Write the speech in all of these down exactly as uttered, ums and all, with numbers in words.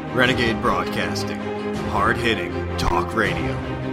Renegade Broadcasting. Hard-hitting talk radio.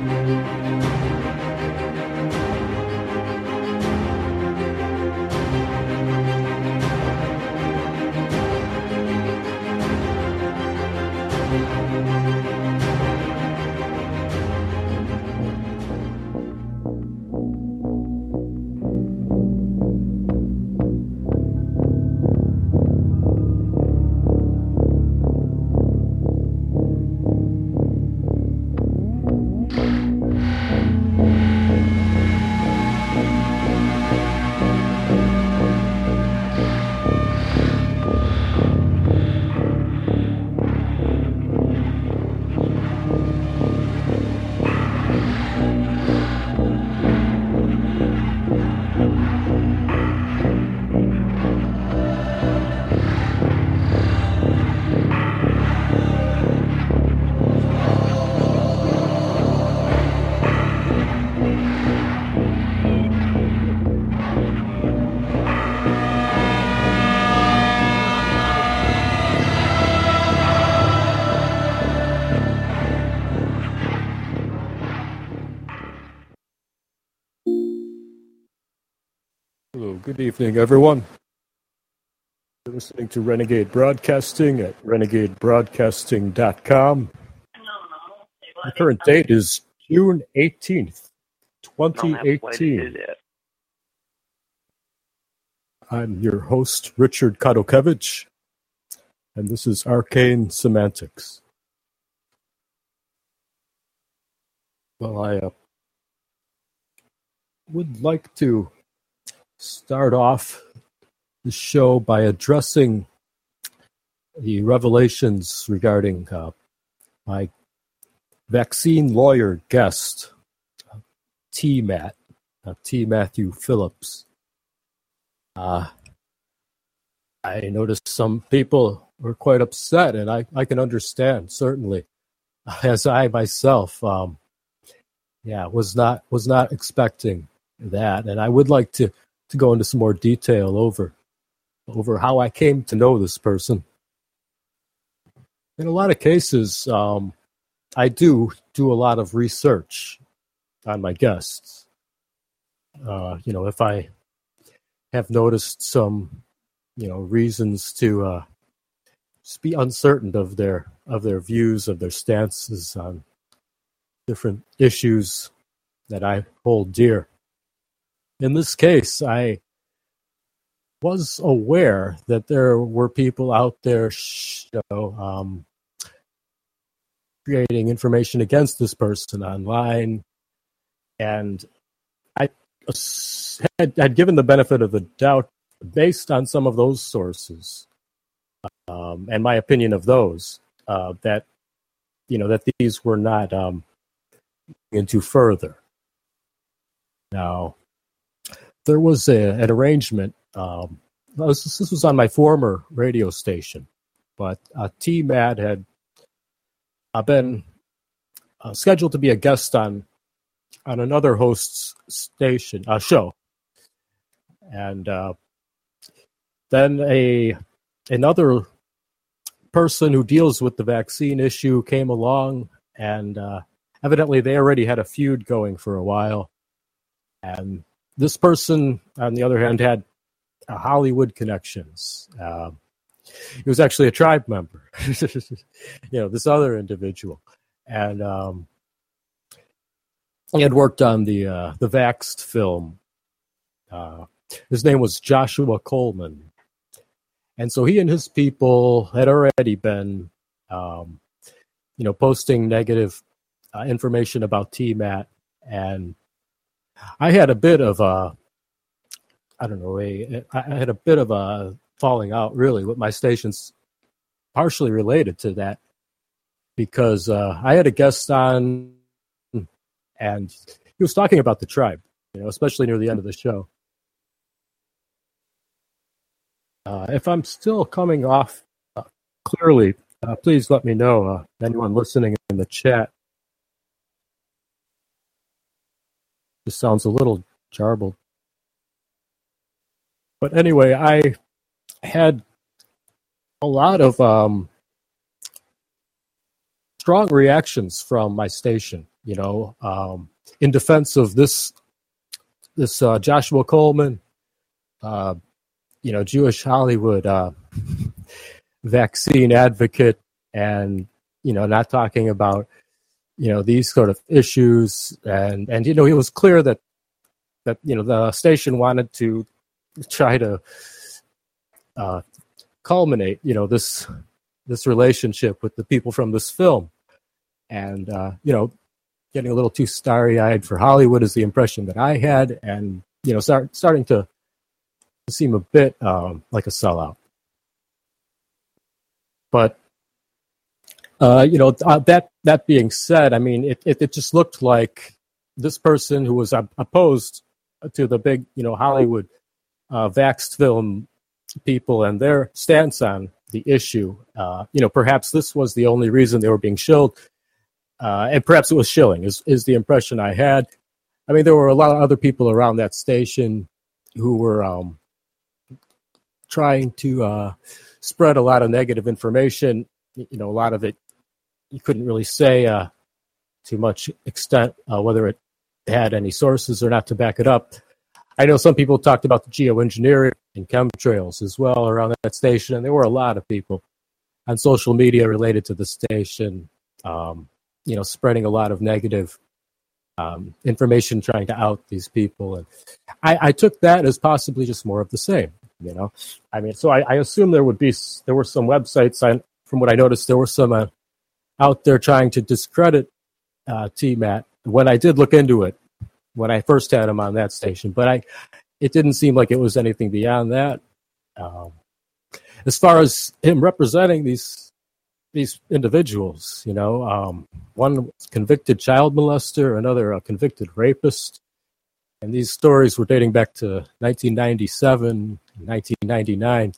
Good evening, everyone. You're listening to Renegade Broadcasting at renegade broadcasting dot com. The current date is June eighteenth, twenty eighteen. I'm your host, Richard Kadokevich, and this is Arcane Semantics. Well, I uh, would like to start off the show by addressing the revelations regarding uh, my vaccine lawyer guest, T. Matt, uh, T. Matthew Phillips. Uh, I noticed some people were quite upset, and I, I can understand, certainly, as I myself, um, yeah, was not was not expecting that, and I would like to to go into some more detail over over how I came to know this person. In a lot of cases, um, I do do a lot of research on my guests. Uh, you know, if I have noticed some, you know, reasons to uh, just be uncertain of their of their views, of their stances on different issues that I hold dear. In this case, I was aware that there were people out there, you know, um, creating information against this person online, and I had, had given the benefit of the doubt based on some of those sources um, and my opinion of those uh, that you know that these were not um, into further. Now, there was a, an arrangement. Um, this, this was on my former radio station, but uh, T. Matt had uh, been uh, scheduled to be a guest on on another host's station uh, show, and uh, then a another person who deals with the vaccine issue came along, and uh, evidently they already had a feud going for a while, and this person, on the other hand, had uh, Hollywood connections. Uh, he was actually a tribe member, you know, this other individual. And um, he had worked on the uh, the Vaxxed film. Uh, his name was Joshua Coleman. And so he and his people had already been, um, you know, posting negative uh, information about T. Matt. And I had a bit of a, I don't know, a, I had a bit of a falling out, really, with my stations, partially related to that, because uh, I had a guest on, and he was talking about the tribe, you know, especially near the end of the show. Uh, if I'm still coming off uh, clearly, uh, please let me know, uh, anyone listening in the chat. This sounds a little jarbled. But anyway, I had a lot of um, strong reactions from my station, you know, um, in defense of this this uh, Joshua Coleman, uh, you know, Jewish Hollywood uh, vaccine advocate, and you know, not talking about you know these sort of issues, and and you know, it was clear that that you know the station wanted to try to uh, culminate, you know, this this relationship with the people from this film, and uh, you know, getting a little too starry-eyed for Hollywood is the impression that I had, and you know, start starting to seem a bit um, like a sellout. But uh, you know, uh, that that being said, I mean, it, it it just looked like this person who was opposed to the big, you know, Hollywood uh, vaxxed film people and their stance on the issue. Uh, you know, perhaps this was the only reason they were being shilled, uh, and perhaps it was shilling. Is is the impression I had. I mean, there were a lot of other people around that station who were um, trying to uh, spread a lot of negative information. You know, a lot of it you couldn't really say uh, to much extent uh, whether it had any sources or not to back it up. I know some people talked about the geoengineering and chemtrails as well around that station, and there were a lot of people on social media related to the station, um, you know, spreading a lot of negative um, information, trying to out these people. And I, I took that as possibly just more of the same, you know. I mean, so I, I assume there would be, there were some websites, I, from what I noticed, there were some uh, out there trying to discredit uh, T MAT. When I did look into it, when I first had him on that station, but I, it didn't seem like it was anything beyond that. Um, as far as him representing these these individuals, you know, um, one convicted child molester, another a convicted rapist, and these stories were dating back to nineteen ninety-seven, nineteen ninety-nine.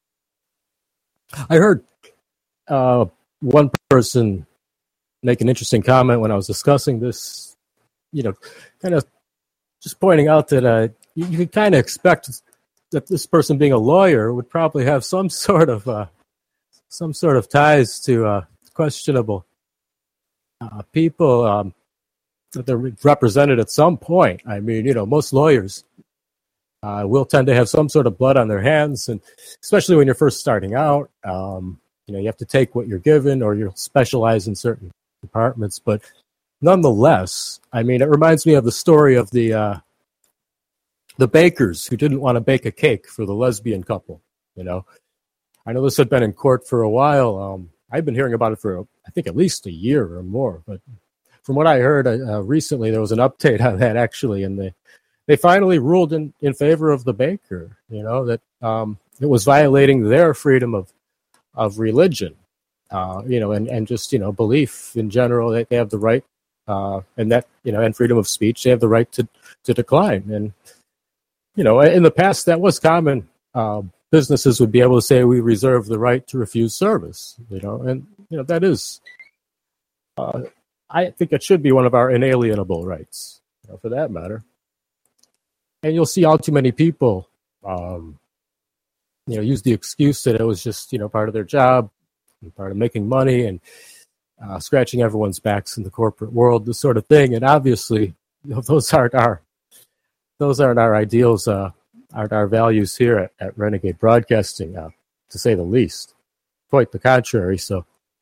I heard uh, one person make an interesting comment when I was discussing this, you know, kind of just pointing out that uh, you, you could kind of expect that this person, being a lawyer, would probably have some sort of uh, some sort of ties to uh, questionable uh, people um, that they're represented at some point. I mean, you know, most lawyers uh, will tend to have some sort of blood on their hands, and especially when you're first starting out, um, you know, you have to take what you're given, or you'll specialize in certain departments, but nonetheless, I mean, it reminds me of the story of the uh, the bakers who didn't want to bake a cake for the lesbian couple. You know, I know this had been in court for a while. Um, I've been hearing about it for, I think, at least a year or more. But from what I heard uh, recently, there was an update on that, actually, and they they finally ruled in, in favor of the baker. You know, that um, it was violating their freedom of of religion. Uh, you know, and, and just, you know, belief in general, that they have the right, uh, and that, you know, and freedom of speech, they have the right to, to decline. And, you know, in the past, that was common. Uh, businesses would be able to say, we reserve the right to refuse service, you know, and, you know, that is, uh, I think it should be one of our inalienable rights, you know, for that matter. And you'll see all too many people, um, you know, use the excuse that it was just, you know, part of their job, part of making money, and uh, scratching everyone's backs in the corporate world, this sort of thing. And obviously, you know, those aren't our those aren't our ideals, uh, aren't our values here at, at Renegade Broadcasting, uh, to say the least. Quite the contrary. So,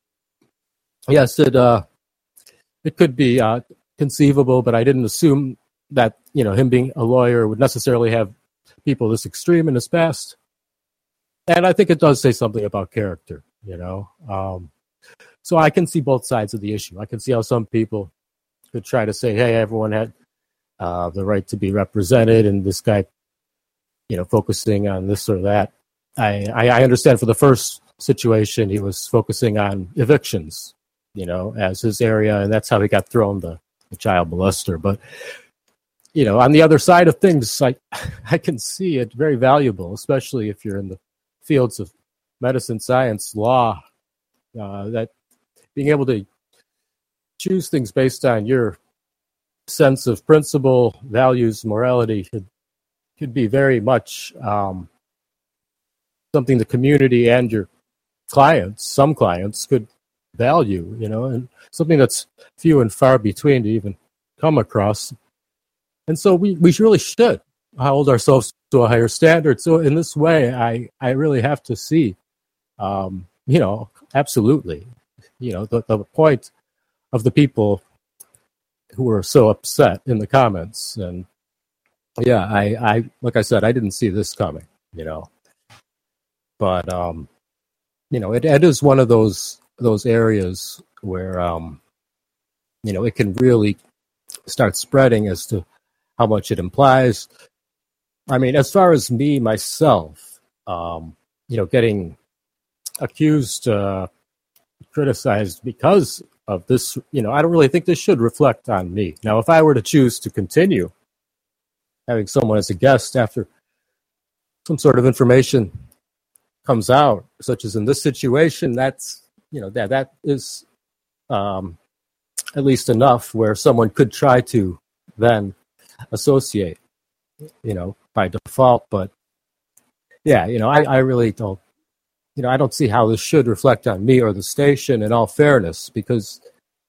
yes, it uh, it could be uh, conceivable, but I didn't assume that, you know, him being a lawyer would necessarily have people this extreme in his past. And I think it does say something about character. You know, um, so I can see both sides of the issue. I can see how some people could try to say, hey, everyone had uh, the right to be represented, and this guy, you know, focusing on this or that. I, I, I understand for the first situation, he was focusing on evictions, you know, as his area, and that's how he got thrown the, the child molester. But, you know, on the other side of things, I, I can see it very valuable, especially if you're in the fields of medicine, science, law, uh, that being able to choose things based on your sense of principle, values, morality could, could be very much um, something the community and your clients, some clients, could value, you know, and something that's few and far between to even come across. And so we, we really should hold ourselves to a higher standard. So in this way, I, I really have to see, um, you know, absolutely, you know, the, the point of the people who were so upset in the comments. And yeah, I, I like I said, I didn't see this coming, you know, but, um, you know, it, it is one of those those areas where, um, you know, it can really start spreading as to how much it implies. I mean, as far as me, myself, um, you know, getting accused, uh, criticized because of this, you know, I don't really think this should reflect on me. Now, if I were to choose to continue having someone as a guest after some sort of information comes out, such as in this situation, that's, you know, that that is um, at least enough where someone could try to then associate, you know, by default. But yeah, you know, I, I really don't, you know, I don't see how this should reflect on me or the station in all fairness, because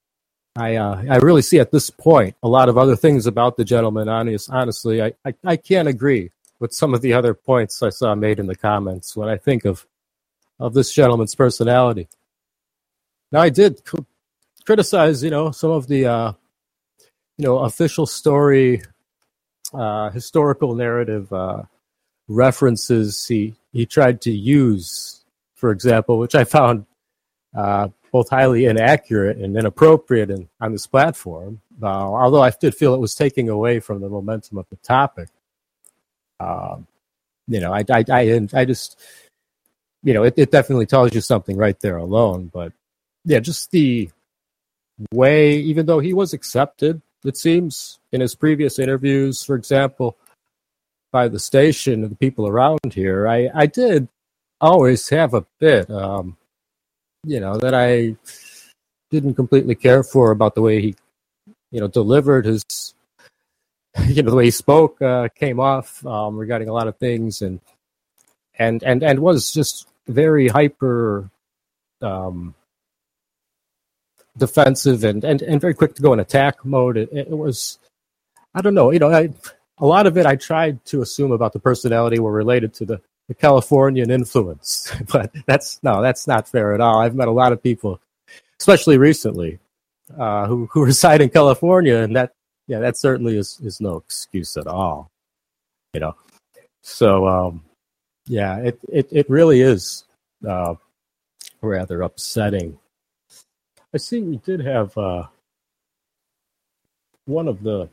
I uh, I really see at this point a lot of other things about the gentleman. Honest, honestly, I, I, I can't agree with some of the other points I saw made in the comments when I think of of this gentleman's personality. Now, I did c- criticize, you know, some of the, uh, you know, official story, uh, historical narrative uh, references he he tried to use, for example, which I found uh, both highly inaccurate and inappropriate in, on this platform. Uh, although I did feel it was taking away from the momentum of the topic. Um, you know, I, I, I, I just, you know, it, it definitely tells you something right there alone. But yeah, just the way, even though he was accepted, it seems, in his previous interviews, for example, by the station and the people around here, I, I did always have a bit, um, you know, that I didn't completely care for about the way he, you know, delivered his, you know, the way he spoke, uh, came off um, regarding a lot of things, and and and and was just very hyper um, defensive and, and and very quick to go in attack mode. It, it was, I don't know, you know, I, a lot of it I tried to assume about the personality were related to the, the Californian influence, but that's no, that's not fair at all. I've met a lot of people, especially recently, uh, who who reside in California, and that yeah, that certainly is is no excuse at all, you know. So um, yeah, it, it it really is uh, rather upsetting. I see we did have uh, one of the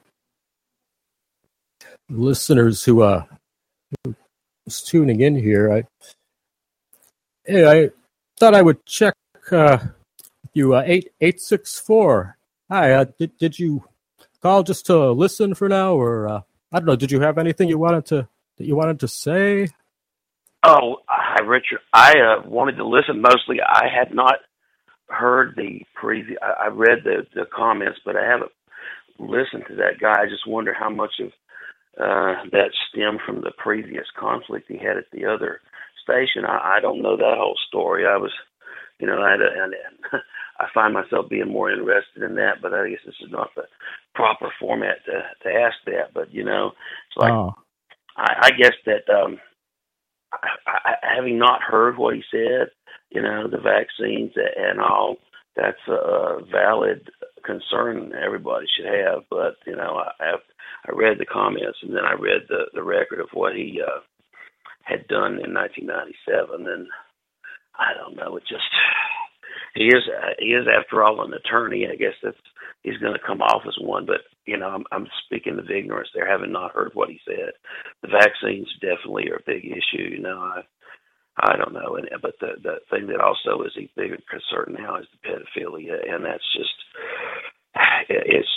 listeners who uh, was tuning in here. I, hey, I thought I would check uh, you. Uh, eight eight six four. Hi. Uh, did did you call just to listen for now, or uh, I don't know? Did you have anything you wanted to that you wanted to say? Oh, hi, Richard. I uh, wanted to listen mostly. I had not heard the previous. I, I read the, the comments, but I haven't listened to that guy. I just wonder how much of uh, that stemmed from the previous conflict he had at the other station. I, I don't know that whole story. I was, you know, I had a, and, and I find myself being more interested in that, but I guess this is not the proper format to, to ask that. But, you know, it's like, oh. I, I guess that um, I, I, having not heard what he said, you know, the vaccines and all, that's a valid concern everybody should have. But, you know, I have, I read the comments, and then I read the, the record of what he uh, had done in nineteen ninety-seven, and I don't know, it just, he is, he is after all an attorney. I guess that's, he's going to come off as one, but, you know, I'm, I'm speaking of ignorance there, having not heard what he said. The vaccines definitely are a big issue, you know, I, I don't know, and but the the thing that also is a bigger concern now is the pedophilia, and that's just it's.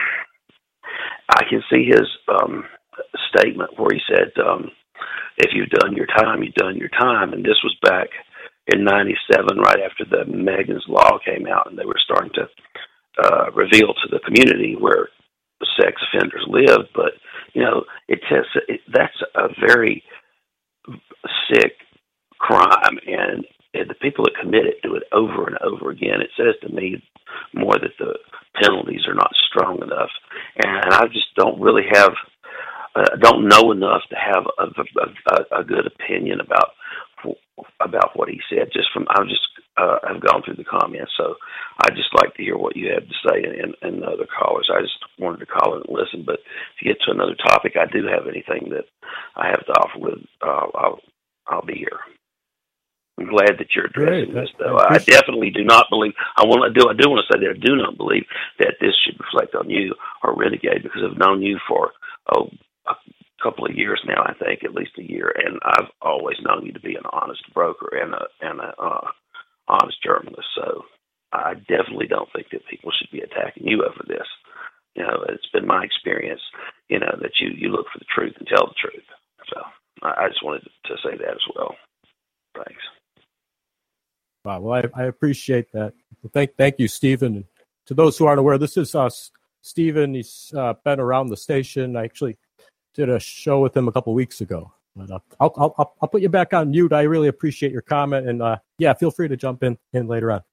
I can see his um, statement where he said, um, "If you've done your time, you've done your time," and this was back in ninety-seven, right after the Megan's Law came out, and they were starting to uh, reveal to the community where the sex offenders lived. But you know, it says it, that's a very sick crime, and the people that commit it do it over and over again. It says to me more that the penalties are not strong enough, and I just don't really have, uh, don't know enough to have a, a, a good opinion about about what he said. Just from I just uh, I've gone through the comments, so I just like to hear what you have to say and, and the other callers. I just wanted to call in and listen, but to get to another topic, I do have anything that I have to offer with. Uh, I'll I'll be here. I'm glad that you're addressing Great. this, though. I, I definitely do not believe. I want to do. I do want to say that I do not believe that this should reflect on you or Renegade, because I've known you for oh, a couple of years now. I think at least a year, and I've always known you to be an honest broker and a and a uh, honest journalist. So I definitely don't think that people should be attacking you over this. You know, it's been my experience. You know that you you look for the truth and tell the truth. So I, I just wanted to say that as well. Thanks. Wow, well, I, I appreciate that. Well, thank, thank you, Stephen. To those who aren't aware, this is uh, Stephen. He's uh, been around the station. I actually did a show with him a couple weeks ago. But, uh, I'll, I'll I'll put you back on mute. I really appreciate your comment, and uh, yeah, feel free to jump in, in later on.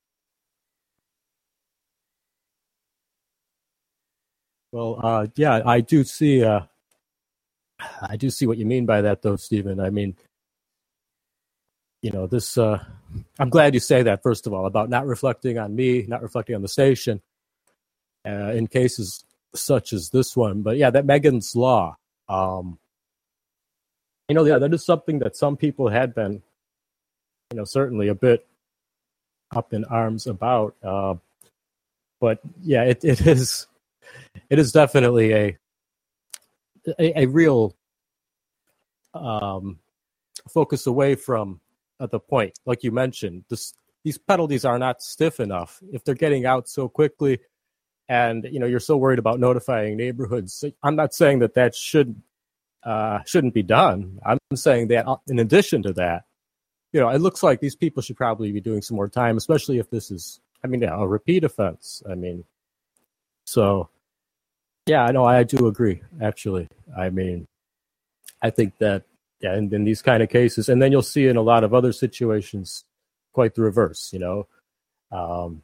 Well, uh, yeah, I do see. Uh, I do see what you mean by that, though, Stephen. I mean, you know, this. Uh, I'm glad you say that. First of all, about not reflecting on me, not reflecting on the station, uh, in cases such as this one. But yeah, that Megan's Law. Um, you know, yeah, that is something that some people had been, you know, certainly a bit up in arms about. Uh, but yeah, it, it is. It is definitely a a, a real um, focus away from uh, the point. Like you mentioned, this, these penalties are not stiff enough. If they're getting out so quickly, and you know you're so worried about notifying neighborhoods, I'm not saying that that should uh, shouldn't be done. I'm saying that in addition to that, you know, it looks like these people should probably be doing some more time, especially if this is, I mean, yeah, a repeat offense. I mean, so. Yeah, I know. I do agree, actually. I mean, I think that, yeah, in, in these kind of cases, and then you'll see in a lot of other situations quite the reverse, you know. Um,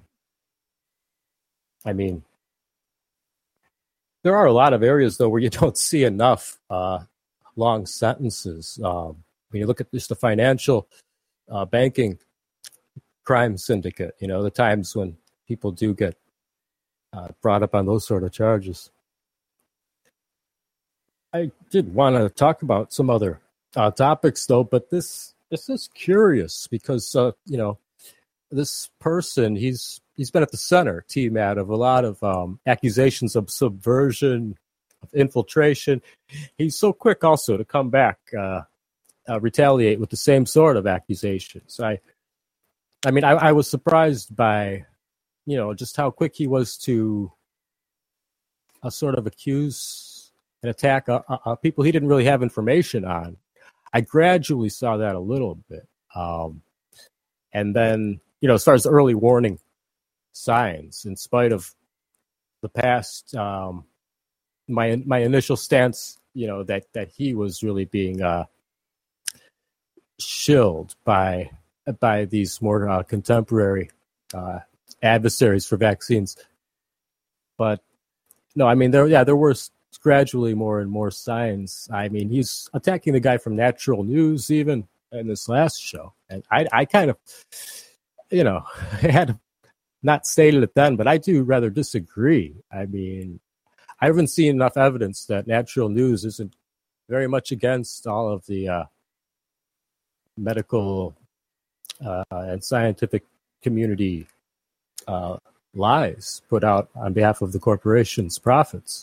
I mean, there are a lot of areas, though, where you don't see enough uh, long sentences. Um, when you look at just the financial uh, banking crime syndicate, you know, the times when people do get uh, brought up on those sort of charges. I did want to talk about some other uh, topics, though, but this this is curious because, uh, you know, this person, he's he's been at the center, T-Matt, of a lot of um, accusations of subversion, of infiltration. He's so quick also to come back, uh, uh, retaliate with the same sort of accusations. I, I mean, I, I was surprised by, you know, just how quick he was to uh, sort of accuse and attack uh, uh, people he didn't really have information on. I gradually saw that a little bit. Um, and then, you know, as far as the early warning signs, in spite of the past, um, my my initial stance, you know, that, that he was really being uh, shilled by, by these more uh, contemporary uh, adversaries for vaccines. But, no, I mean, there, yeah, there were gradually more and more signs. I mean, he's attacking the guy from Natural News even in this last show. And I, I kind of, you know, I had not stated it then, but I do rather disagree. I mean, I haven't seen enough evidence that Natural News isn't very much against all of the uh, medical uh, and scientific community uh, lies put out on behalf of the corporation's profits.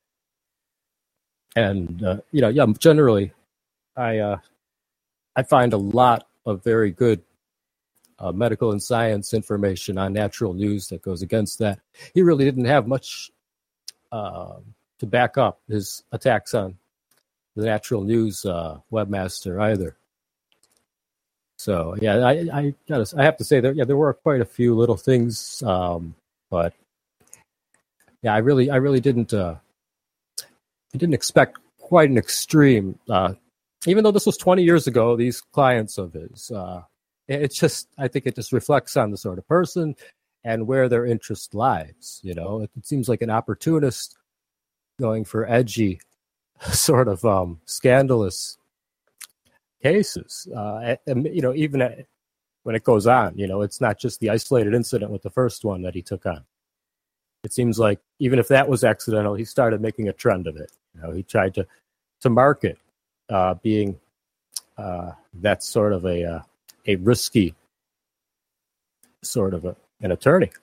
And, uh, you know, yeah, generally, I uh, I find a lot of very good uh, medical and science information on Natural News that goes against that. He really didn't have much uh, to back up his attacks on the Natural News uh, webmaster either. So, yeah, I I, gotta, I have to say, there, yeah, there were quite a few little things, um, but, yeah, I really, I really didn't... Uh, I didn't expect quite an extreme, uh, even though this was twenty years ago, these clients of his, uh, it's just, I think it just reflects on the sort of person and where their interest lies. You know, it, it seems like an opportunist going for edgy, sort of um, scandalous cases. Uh, and, you know, even at, when it goes on, you know, it's not just the isolated incident with the first one that he took on. It seems like even if that was accidental, he started making a trend of it. You know, he tried to to market uh, being uh, that sort of a uh, a risky sort of a, an attorney.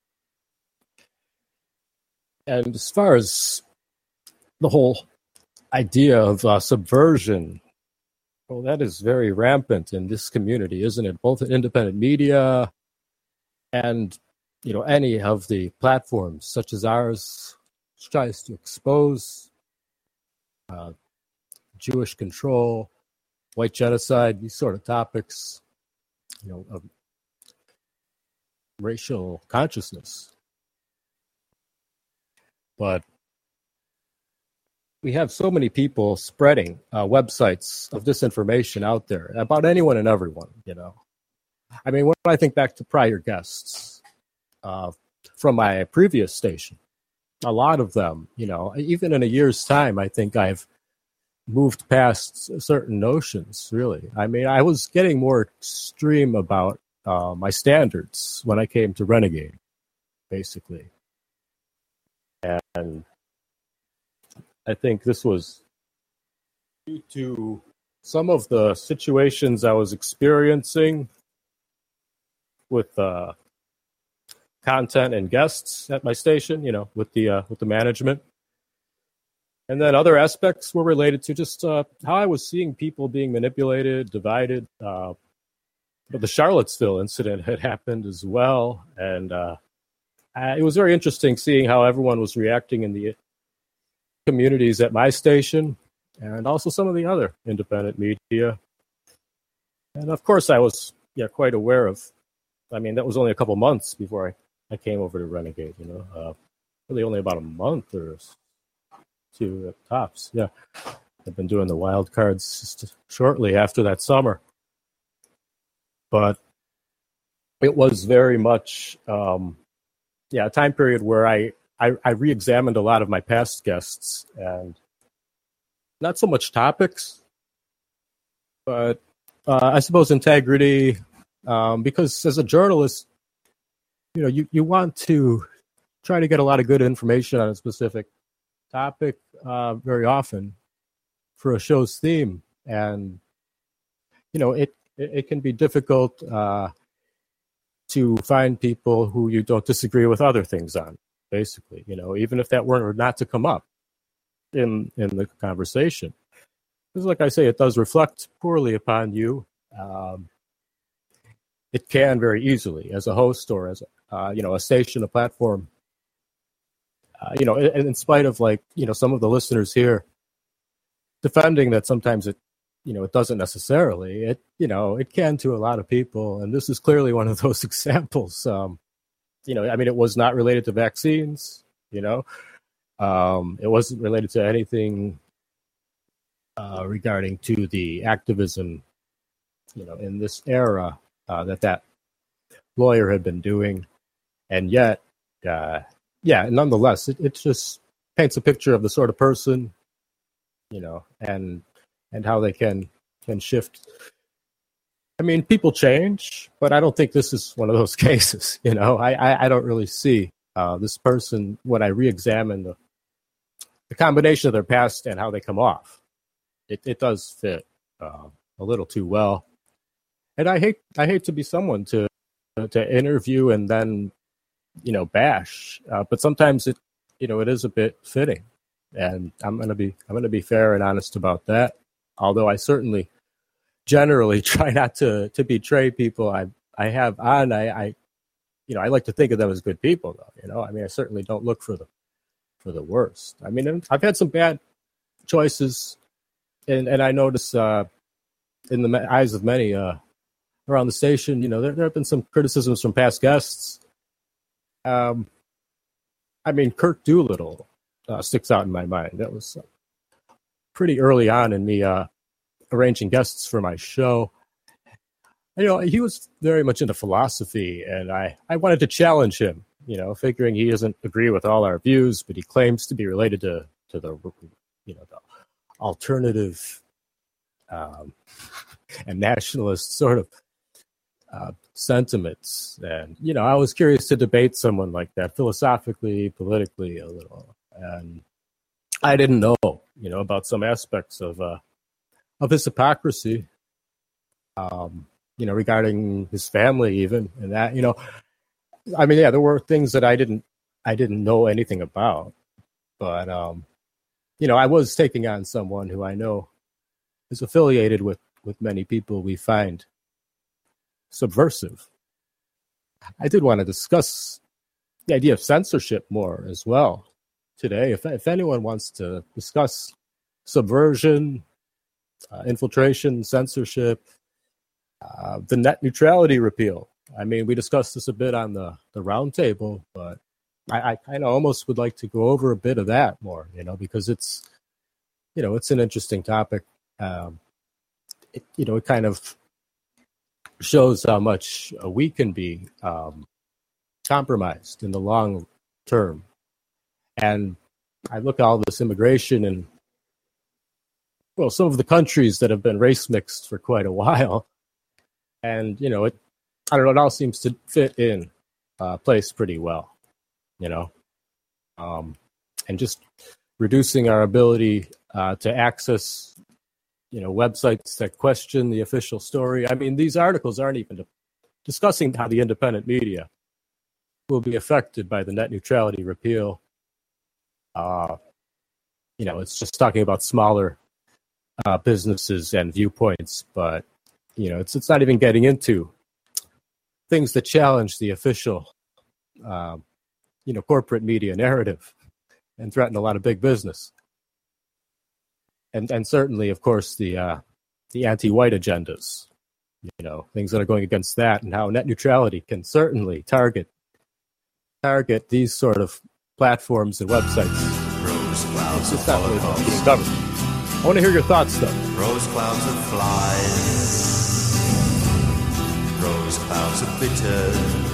And as far as the whole idea of uh, subversion, well, that is very rampant in this community, isn't it? Both in independent media and, you know, any of the platforms such as ours, which tries to expose uh, Jewish control, white genocide, these sort of topics, you know, of racial consciousness. But we have so many people spreading uh, websites of disinformation out there about anyone and everyone, you know. I mean, when I think back to prior guests uh, from my previous station, a lot of them, you know, even in a year's time, I think I've moved past certain notions, really. I mean, I was getting more extreme about uh, my standards when I came to Renegade, basically. And I think this was due to some of the situations I was experiencing with uh, content and guests at my station, you know, with the uh, with the management. And then other aspects were related to just uh, how I was seeing people being manipulated, divided. Uh, but the Charlottesville incident had happened as well. And uh, I, it was very interesting seeing how everyone was reacting in the communities at my station and also some of the other independent media. And of course, I was yeah quite aware of, I mean, that was only a couple months before I, I came over to Renegade, you know, uh, really only about a month or two at tops. Yeah, I've been doing the wild cards just shortly after that summer. But it was very much, um, yeah, a time period where I, I, I re-examined a lot of my past guests, and not so much topics, but uh, I suppose integrity, um, because as a journalist, you know, you, you want to try to get a lot of good information on a specific topic uh, very often for a show's theme. And, you know, it, it, it can be difficult uh, to find people who you don't disagree with other things on, basically, you know, even if that were not to come up in in the conversation. Because like I say, it does reflect poorly upon you. Um, it can very easily as a host or as, uh, you know, a station, a platform. Uh, you know, in, in spite of like, you know, some of the listeners here defending that sometimes it, you know, it doesn't necessarily, it, you know, it can to a lot of people. And this is clearly one of those examples. Um, you know, I mean, it was not related to vaccines, you know, um, it wasn't related to anything uh, regarding to the activism, you know, in this era uh, that that lawyer had been doing. And yet, uh, yeah, nonetheless, it, it just paints a picture of the sort of person, you know, and and how they can can shift. I mean, people change, but I don't think this is one of those cases. You know, I I, I don't really see uh, this person when I re-examine the the combination of their past and how they come off. It it does fit uh, a little too well, and I hate I hate to be someone to to interview and then, you know, bash, uh, but sometimes it, you know, it is a bit fitting, and I'm gonna be I'm gonna be fair and honest about that. Although I certainly generally try not to to betray people I I have on. I, I you know I like to think of them as good people, though. You know, I mean, I certainly don't look for the for the worst. I mean, I've had some bad choices, and and I notice uh, in the eyes of many uh, around the station, you know, there, there have been some criticisms from past guests. Um, I mean, Kirk Doolittle uh, sticks out in my mind. That was pretty early on in me uh, arranging guests for my show. you know, he was very much into philosophy, and I, I wanted to challenge him, you know, figuring he doesn't agree with all our views, but he claims to be related to, to the, you know, the alternative um, and nationalist sort of uh, sentiments. And, you know, I was curious to debate someone like that philosophically, politically a little. And I didn't know, you know, about some aspects of, uh, of his hypocrisy. Um, you know, regarding his family even, and that, you know, I mean, yeah, there were things that I didn't, I didn't know anything about, but, um, you know, I was taking on someone who I know is affiliated with, with many people we find subversive. I did want to discuss the idea of censorship more as well today. If, if anyone wants to discuss subversion, uh, infiltration, censorship, Uh, the net neutrality repeal. I mean, we discussed this a bit on the, the roundtable, but I, I kind of almost would like to go over a bit of that more, you know, because it's, you know, it's an interesting topic. Um, it, you know, it kind of shows how much uh, we can be um, compromised in the long term. And I look at all this immigration and, well, some of the countries that have been race mixed for quite a while. And, you know, it, I don't know, it all seems to fit in uh, place pretty well, you know, um, and just reducing our ability uh, to access, you know, websites that question the official story. I mean, these articles aren't even discussing how the independent media will be affected by the net neutrality repeal. Uh, you know, it's just talking about smaller uh, businesses and viewpoints, but you know, it's it's not even getting into things that challenge the official, um, you know, corporate media narrative and threaten a lot of big business. And and certainly, of course, the uh, the anti-white agendas, you know, things that are going against that, and how net neutrality can certainly target target these sort of platforms and websites. Rose clouds It's of not really Holocaust. being covered. I want to hear your thoughts, though. Rose clouds of flies. Rose clouds of bitter,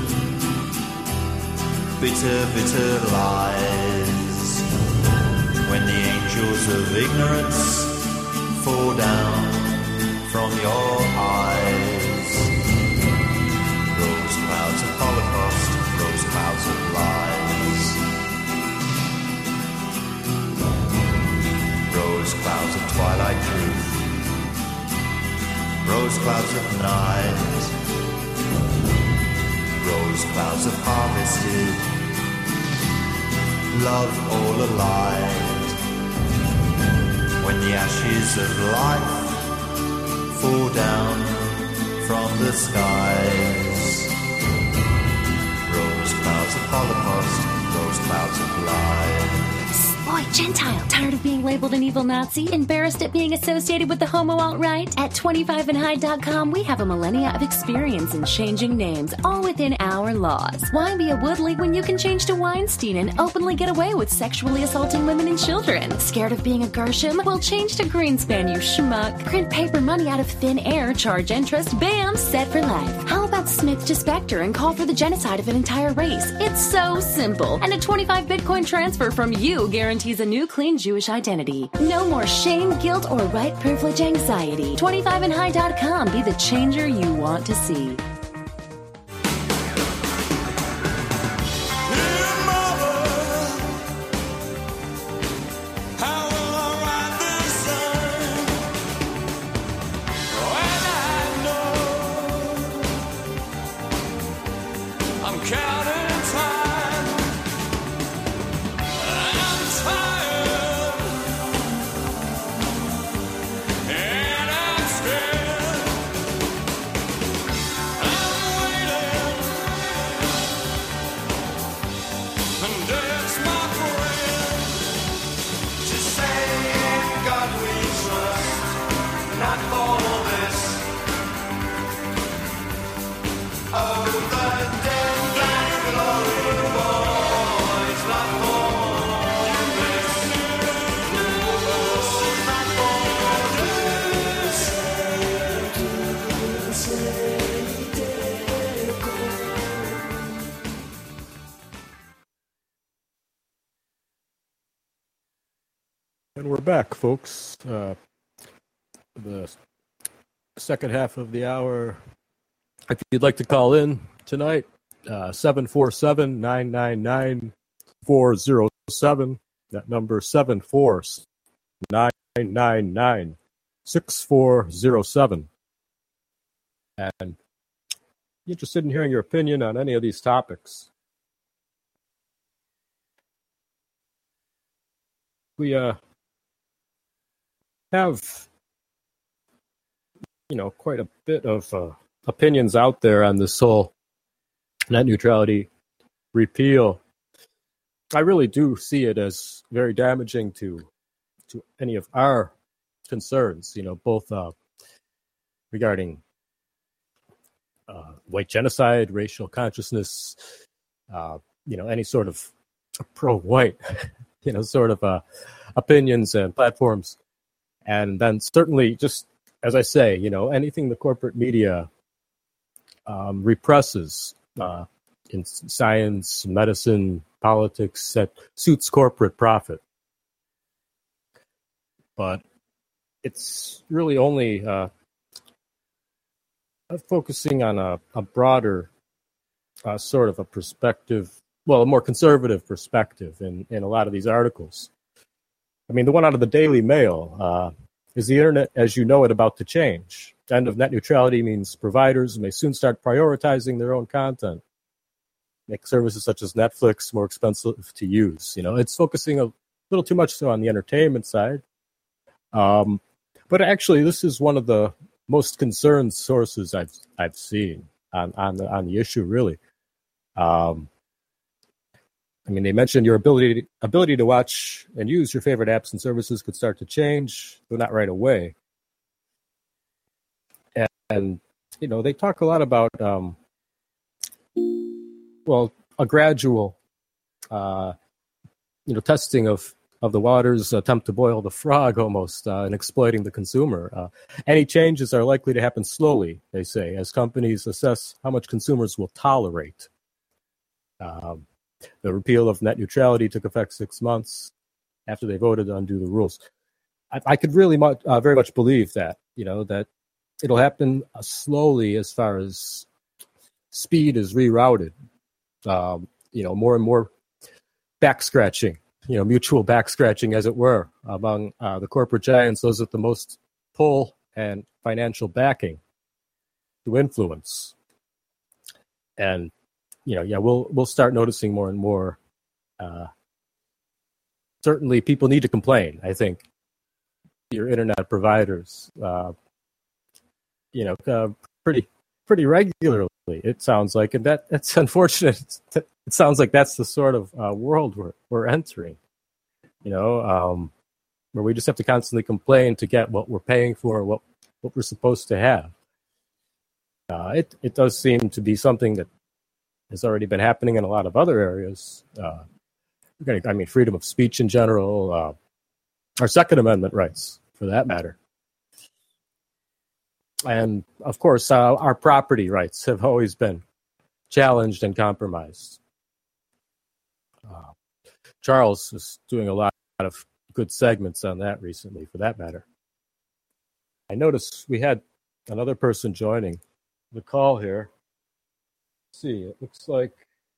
bitter, bitter lies. When the angels of ignorance fall down from your eyes. Rose clouds of Holocaust, rose clouds of lies. Rose clouds of twilight truth, rose clouds of night. Rose clouds of harvested, love all alive. When the ashes of life fall down from the skies. Rose clouds of Holocaust, rose clouds of life. Boy, Gentile, tired of being labeled an evil Nazi? Embarrassed at being associated with the homo alt-right? At twenty-five and hide dot com, we have a millennia of experience in changing names, all within our laws. Why be a Woodley when you can change to Weinstein and openly get away with sexually assaulting women and children? Scared of being a Gershom? Well, change to Greenspan, you schmuck. Print paper money out of thin air, charge interest, bam, set for life. How about Smith to Spectre and call for the genocide of an entire race? It's so simple. And a twenty-five Bitcoin transfer from you guarantees a new clean Jewish identity. No more shame, guilt, or white privilege anxiety. twenty-five and hide dot com. Be the changer you want to see. Oh, the dead And we're back, folks. Uh, the second half of the hour. If you'd like to call in tonight, uh, seven four seven, nine nine nine, four zero seven. That number, seven four nine nine nine, six four zero seven. And interested in hearing your opinion on any of these topics. We uh, have, you know, quite a bit of uh, opinions out there on this whole net neutrality repeal. I really do see it as very damaging to to any of our concerns, you know, both uh, regarding uh, white genocide, racial consciousness, uh, you know, any sort of pro-white, you know, sort of uh, opinions and platforms. And then certainly, just as I say, you know, anything the corporate media um, represses uh, in science, medicine, politics that suits corporate profit. But it's really only uh, focusing on a, a broader uh, sort of a perspective, well, a more conservative perspective in, in a lot of these articles. I mean, the one out of the Daily Mail, uh, is the internet as you know it about to change? End of net neutrality means providers may soon start prioritizing their own content, make services such as Netflix more expensive to use. You know, it's focusing a little too much so on the entertainment side. Um, but actually, this is one of the most concerned sources I've I've seen on on the, on the issue. Really, um, I mean, they mentioned your ability ability to watch and use your favorite apps and services could start to change, though not right away. And, and you know, they talk a lot about um, well, a gradual, uh, you know, testing of. of the waters, attempt to boil the frog almost, uh, and exploiting the consumer. Uh, any changes are likely to happen slowly, they say, as companies assess how much consumers will tolerate. Um, the repeal of net neutrality took effect six months after they voted to undo the rules. I, I could really much, uh, very much believe that, you know, that it'll happen uh, slowly as far as speed is rerouted. Um, you know, more and more back scratching. You know, mutual back scratching, as it were, among uh, the corporate giants, those with the most pull and financial backing to influence. And, you know, yeah, we'll we'll start noticing more and more. Uh, certainly, people need to complain, I think, your internet providers, uh, you know, uh, pretty pretty regularly, it sounds like. And that that's unfortunate. It sounds like that's the sort of uh, world we're we're entering, you know, um, where we just have to constantly complain to get what we're paying for, what what we're supposed to have. Uh, it it does seem to be something that has already been happening in a lot of other areas. Uh, I mean, freedom of speech in general, uh, our Second Amendment rights, for that matter. And, of course, uh, our property rights have always been challenged and compromised. Uh, Charles is doing a lot of good segments on that recently, for that matter. I noticed we had another person joining the call here. Let's see, it looks like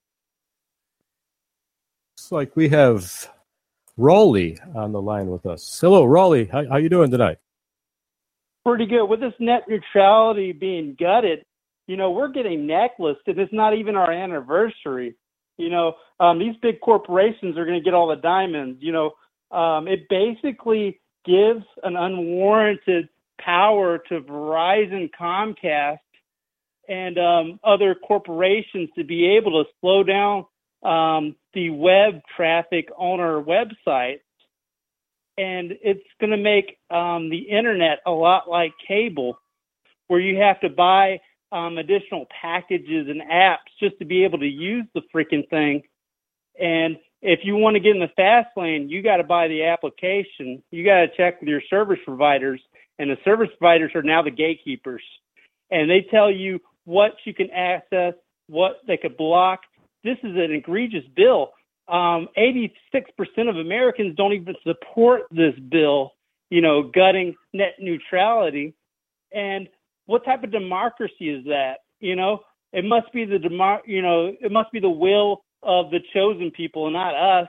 looks like we have Rolly on the line with us. Hello, Rolly. How how you doing tonight? Pretty good. With this net neutrality being gutted, you know, we're getting necklaced, and it's not even our anniversary. You know, um, these big corporations are going to get all the diamonds. You know, um, it basically gives an unwarranted power to Verizon, Comcast, and um, other corporations to be able to slow down um, the web traffic on our websites. And it's going to make um, the internet a lot like cable, where you have to buy um, additional packages and apps just to be able to use the freaking thing. And if you want to get in the fast lane, you got to buy the application. You got to check with your service providers, and the service providers are now the gatekeepers. And they tell you what you can access, what they could block. This is an egregious bill. um, eighty-six percent of Americans don't even support this bill, you know, gutting net neutrality. And what type of democracy is that? You know, it must be the demo- you know, it must be the will of the chosen people and not us.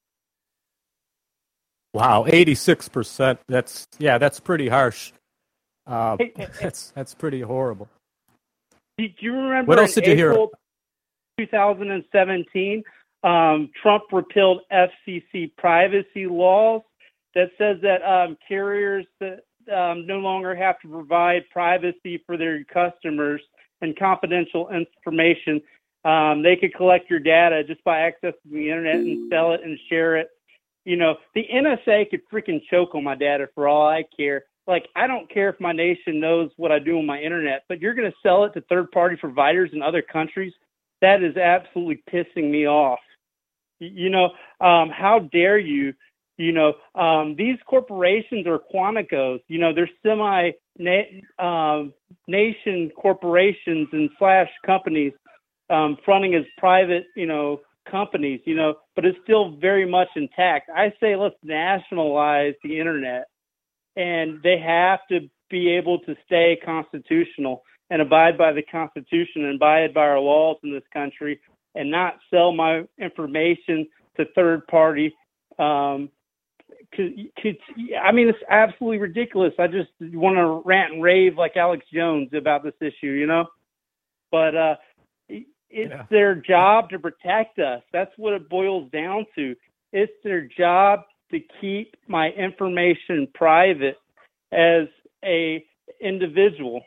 Wow, eighty-six percent. That's yeah, that's pretty harsh. Uh, Hey, hey, hey. that's that's pretty horrible. Do do you remember What else in did you hear? April twenty seventeen, um, Trump repealed F C C privacy laws that says that um, carriers that um, no longer have to provide privacy for their customers and confidential information. Um, they could collect your data just by accessing the internet and sell it and share it. You know, the N S A could freaking choke on my data for all I care. Like, I don't care if my nation knows what I do on my internet, but you're going to sell it to third-party providers in other countries? That is absolutely pissing me off. You know, um, how dare you? You know, um, these corporations are Quanticos. You know, they're semi na- um, nation corporations and slash companies um, fronting as private, you know, companies, you know, but it's still very much intact. I say let's nationalize the internet, and they have to be able to stay constitutional and abide by the Constitution and abide by our laws in this country and not sell my information to third party. Um, cause, cause, I mean, it's absolutely ridiculous. I just want to rant and rave like Alex Jones about this issue, you know, but, uh, it's yeah. their job to protect us. That's what it boils down to. It's their job to keep my information private as a individual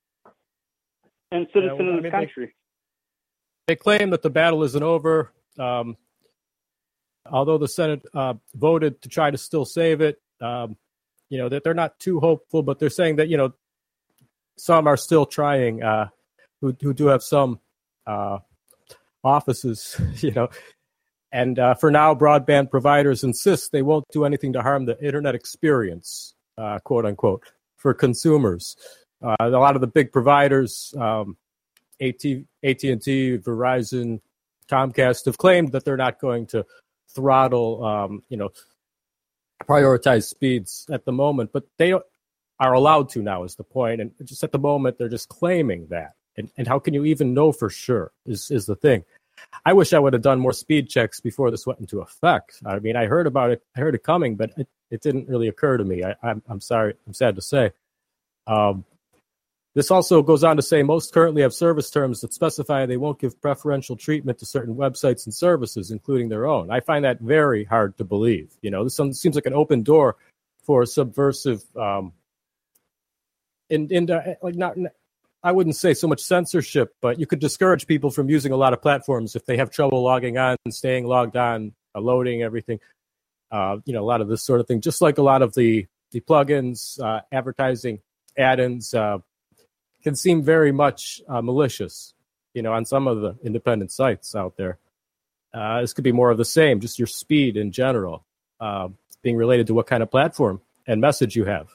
and citizen yeah, well, of the I mean, country. They, they claim that the battle isn't over. Um, although the Senate uh, voted to try to still save it, um, you know, that they're not too hopeful, but they're saying that, you know, some are still trying uh, who, who do have some Uh, offices, you know, and uh, for now, broadband providers insist they won't do anything to harm the internet experience, uh, quote unquote, for consumers. Uh, a lot of the big providers, um, A T and T, Verizon, Comcast, have claimed that they're not going to throttle, um, you know, prioritize speeds at the moment, but they are allowed to now is the point. And just at the moment, they're just claiming that. And, and how can you even know for sure is, is the thing. I wish I would have done more speed checks before this went into effect. I mean, I heard about it. I heard it coming, but it, it didn't really occur to me. I, I'm, I'm sorry. I'm sad to say. Um, this also goes on to say most currently have service terms that specify they won't give preferential treatment to certain websites and services, including their own. I find that very hard to believe. You know, this seems like an open door for subversive, um, in, in like not. I wouldn't say so much censorship, but you could discourage people from using a lot of platforms if they have trouble logging on and staying logged on, uh, loading everything, uh, you know, a lot of this sort of thing. Just like a lot of the, the plugins, uh, advertising, add-ins uh, can seem very much uh, malicious, you know, on some of the independent sites out there. Uh, this could be more of the same, just your speed in general, uh, being related to what kind of platform and message you have.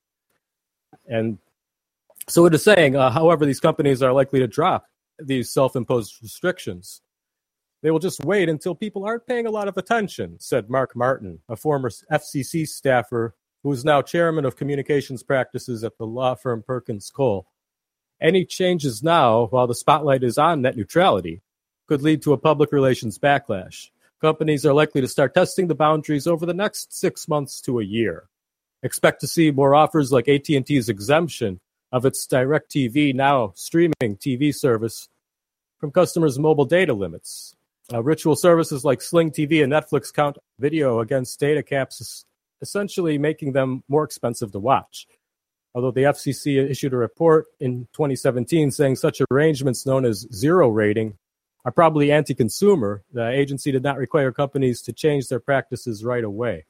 And so it is saying, uh, however, these companies are likely to drop these self-imposed restrictions. They will just wait until people aren't paying a lot of attention, said Mark Martin, a former F C C staffer who is now chairman of communications practices at the law firm Perkins Cole. Any changes now, while the spotlight is on net neutrality, could lead to a public relations backlash. Companies are likely to start testing the boundaries over the next six months to a year. Expect to see more offers like A T and T's exemption of its DirecTV Now streaming T V service from customers' mobile data limits. Uh, ritual services like Sling T V and Netflix count video against data caps, essentially making them more expensive to watch. Although the F C C issued a report in twenty seventeen saying such arrangements known as zero rating are probably anti-consumer, the agency did not require companies to change their practices right away.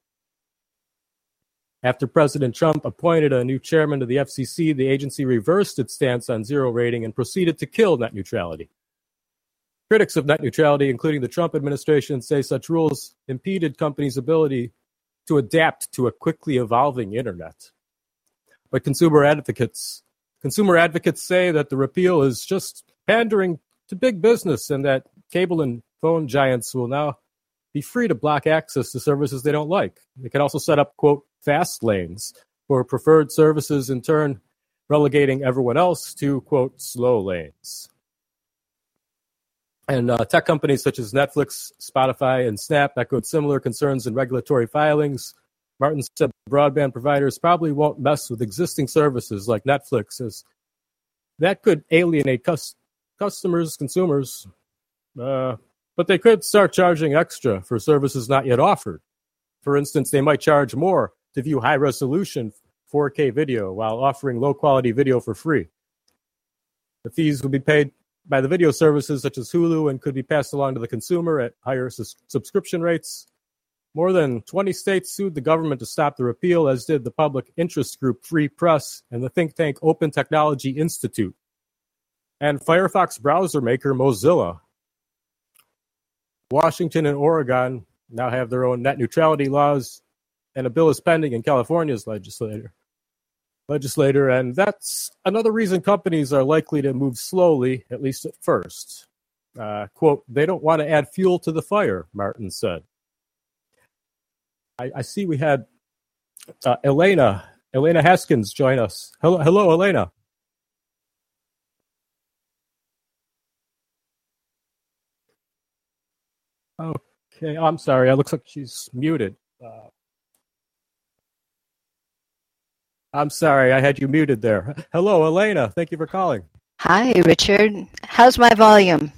After President Trump appointed a new chairman of the F C C, the agency reversed its stance on zero rating and proceeded to kill net neutrality. Critics of net neutrality, including the Trump administration, say such rules impeded companies' ability to adapt to a quickly evolving internet. But consumer advocates, consumer advocates say that the repeal is just pandering to big business and that cable and phone giants will now be free to block access to services they don't like. They can also set up, quote, fast lanes for preferred services, in turn relegating everyone else to, quote, slow lanes. And uh, tech companies such as Netflix, Spotify, and Snap echoed similar concerns in regulatory filings. Martin said broadband providers probably won't mess with existing services like Netflix, as that could alienate cus- customers, consumers, uh, but they could start charging extra for services not yet offered. For instance, they might charge more to view high-resolution four K video while offering low-quality video for free. The fees will be paid by the video services such as Hulu and could be passed along to the consumer at higher sus- subscription rates. More than twenty states sued the government to stop the repeal, as did the public interest group Free Press and the think tank Open Technology Institute. And Firefox browser maker Mozilla. Washington and Oregon now have their own net neutrality laws, and a bill is pending in California's legislature. legislator, and that's another reason companies are likely to move slowly, at least at first. Uh, quote, they don't want to add fuel to the fire, Martin said. I, I see we had uh, Elena, Elena Haskins join us. Hello, hello, Elena. Okay, I'm sorry. It looks like she's muted. Uh, I'm sorry, I had you muted there. Hello, Elena. Thank you for calling. Hi, Richard. How's my volume?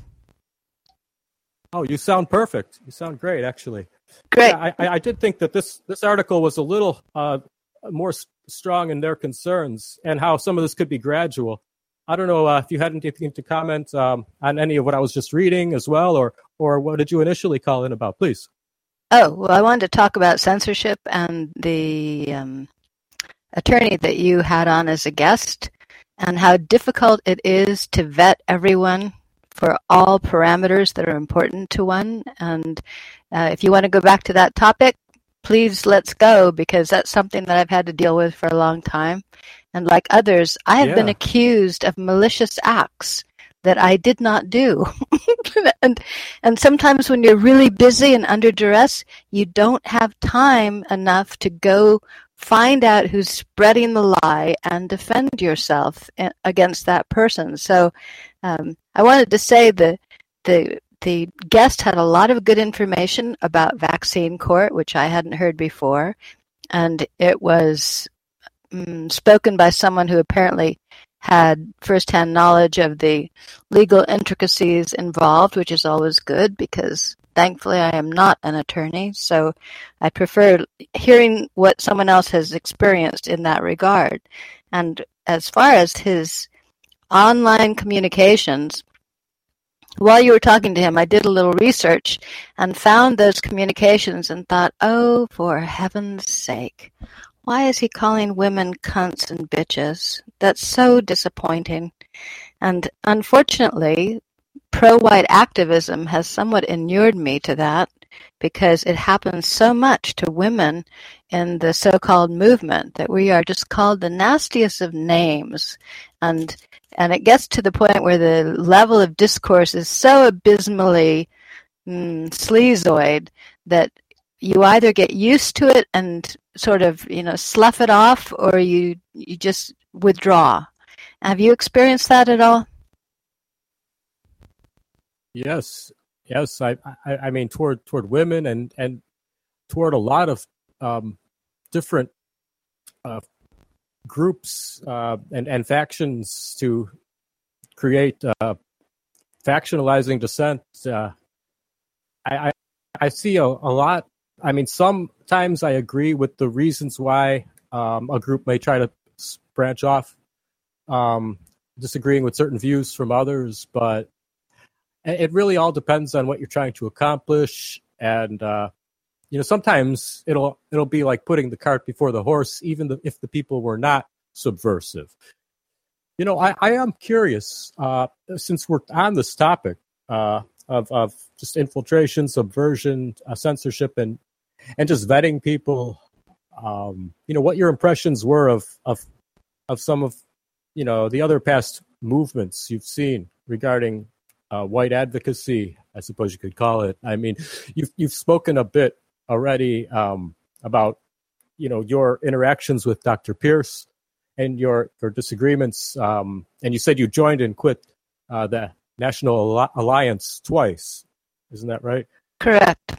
Oh, you sound perfect. You sound great, actually. Great. Yeah, I, I did think that this, this article was a little uh, more s- strong in their concerns and how some of this could be gradual. I don't know uh, if you had anything to comment um, on any of what I was just reading as well, or or what did you initially call in about, please? Oh, well, I wanted to talk about censorship and the um, attorney that you had on as a guest and how difficult it is to vet everyone for all parameters that are important to one. And uh, if you want to go back to that topic, please let's go, because that's something that I've had to deal with for a long time. And like others, I have Yeah. been accused of malicious acts that I did not do. and and sometimes when you're really busy and under duress, you don't have time enough to go find out who's spreading the lie and defend yourself against that person. So um, I wanted to say the the the guest had a lot of good information about Vaccine Court, which I hadn't heard before, and it was um, spoken by someone who apparently had firsthand knowledge of the legal intricacies involved, which is always good because thankfully I am not an attorney, so I prefer hearing what someone else has experienced in that regard. And as far as his online communications, while you were talking to him, I did a little research and found those communications and thought, oh, for heaven's sake, why is he calling women cunts and bitches? That's so disappointing. And unfortunately, pro-white activism has somewhat inured me to that because it happens so much to women in the so-called movement that we are just called the nastiest of names. And and it gets to the point where the level of discourse is so abysmally mm, sleazoid that you either get used to it and sort of, you know, slough it off, or you you just withdraw. Have you experienced that at all? Yes, yes. I, I, I mean, toward toward women and and toward a lot of um, different uh, groups uh, and and factions to create uh, factionalizing dissent. Uh, I, I I see a, a lot. I mean, sometimes I agree with the reasons why um, a group may try to branch off, um, disagreeing with certain views from others, but it really all depends on what you're trying to accomplish. And, uh, you know, sometimes it'll it'll be like putting the cart before the horse, even the, if the people were not subversive. You know, I, I am curious, uh, since we're on this topic uh, of, of just infiltration, subversion, uh, censorship, and and just vetting people, um, you know, what your impressions were of, of of some of, you know, the other past movements you've seen regarding uh, white advocacy I suppose you could call it. I mean, you've you've spoken a bit already um, about, you know, your interactions with Doctor Pierce and your your disagreements. Um, and you said you joined and quit uh, the National Al- Alliance twice. Isn't that right? Correct.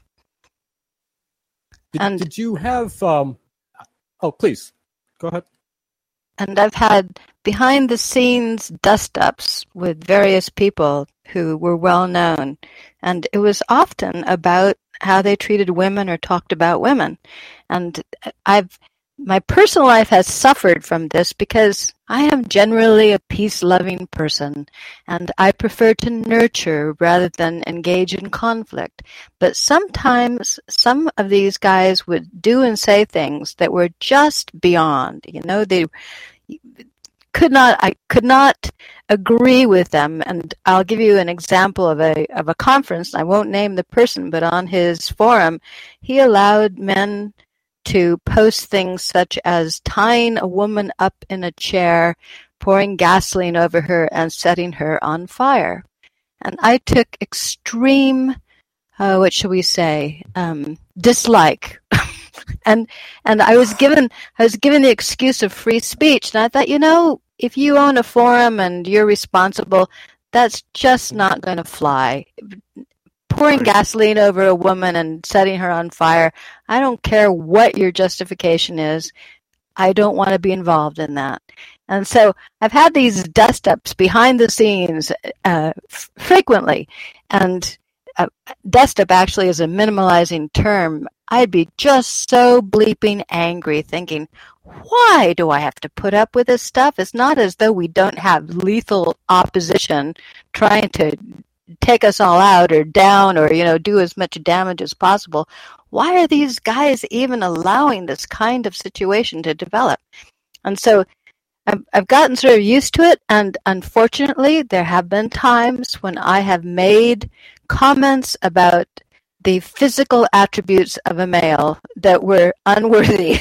Did, And- did you have? Um, oh, please go ahead. And I've had behind the scenes dust ups with various people who were well known. And it was often about how they treated women or talked about women. And I've, my personal life has suffered from this because I am generally a peace-loving person, and I prefer to nurture rather than engage in conflict. But sometimes some of these guys would do and say things that were just beyond. You know, they could not. I could not agree with them. And I'll give you an example of a of a conference. I won't name the person, but on his forum, he allowed men to post things such as tying a woman up in a chair, pouring gasoline over her, and setting her on fire. And I took extreme, uh, what shall we say, um, dislike. and and I was given I was given the excuse of free speech, and I thought, you know, if you own a forum and you're responsible, that's just not going to fly. Pouring gasoline over a woman and setting her on fire, I don't care what your justification is. I don't want to be involved in that. And so I've had these dust-ups behind the scenes uh, f- frequently. And uh, dust-up actually is a minimalizing term. I'd be just so bleeping angry thinking, why do I have to put up with this stuff? It's not as though we don't have lethal opposition trying to take us all out or down or, you know, do as much damage as possible. Why are these guys even allowing this kind of situation to develop? And so I've, I've gotten sort of used to it, and unfortunately there have been times when I have made comments about the physical attributes of a male that were unworthy.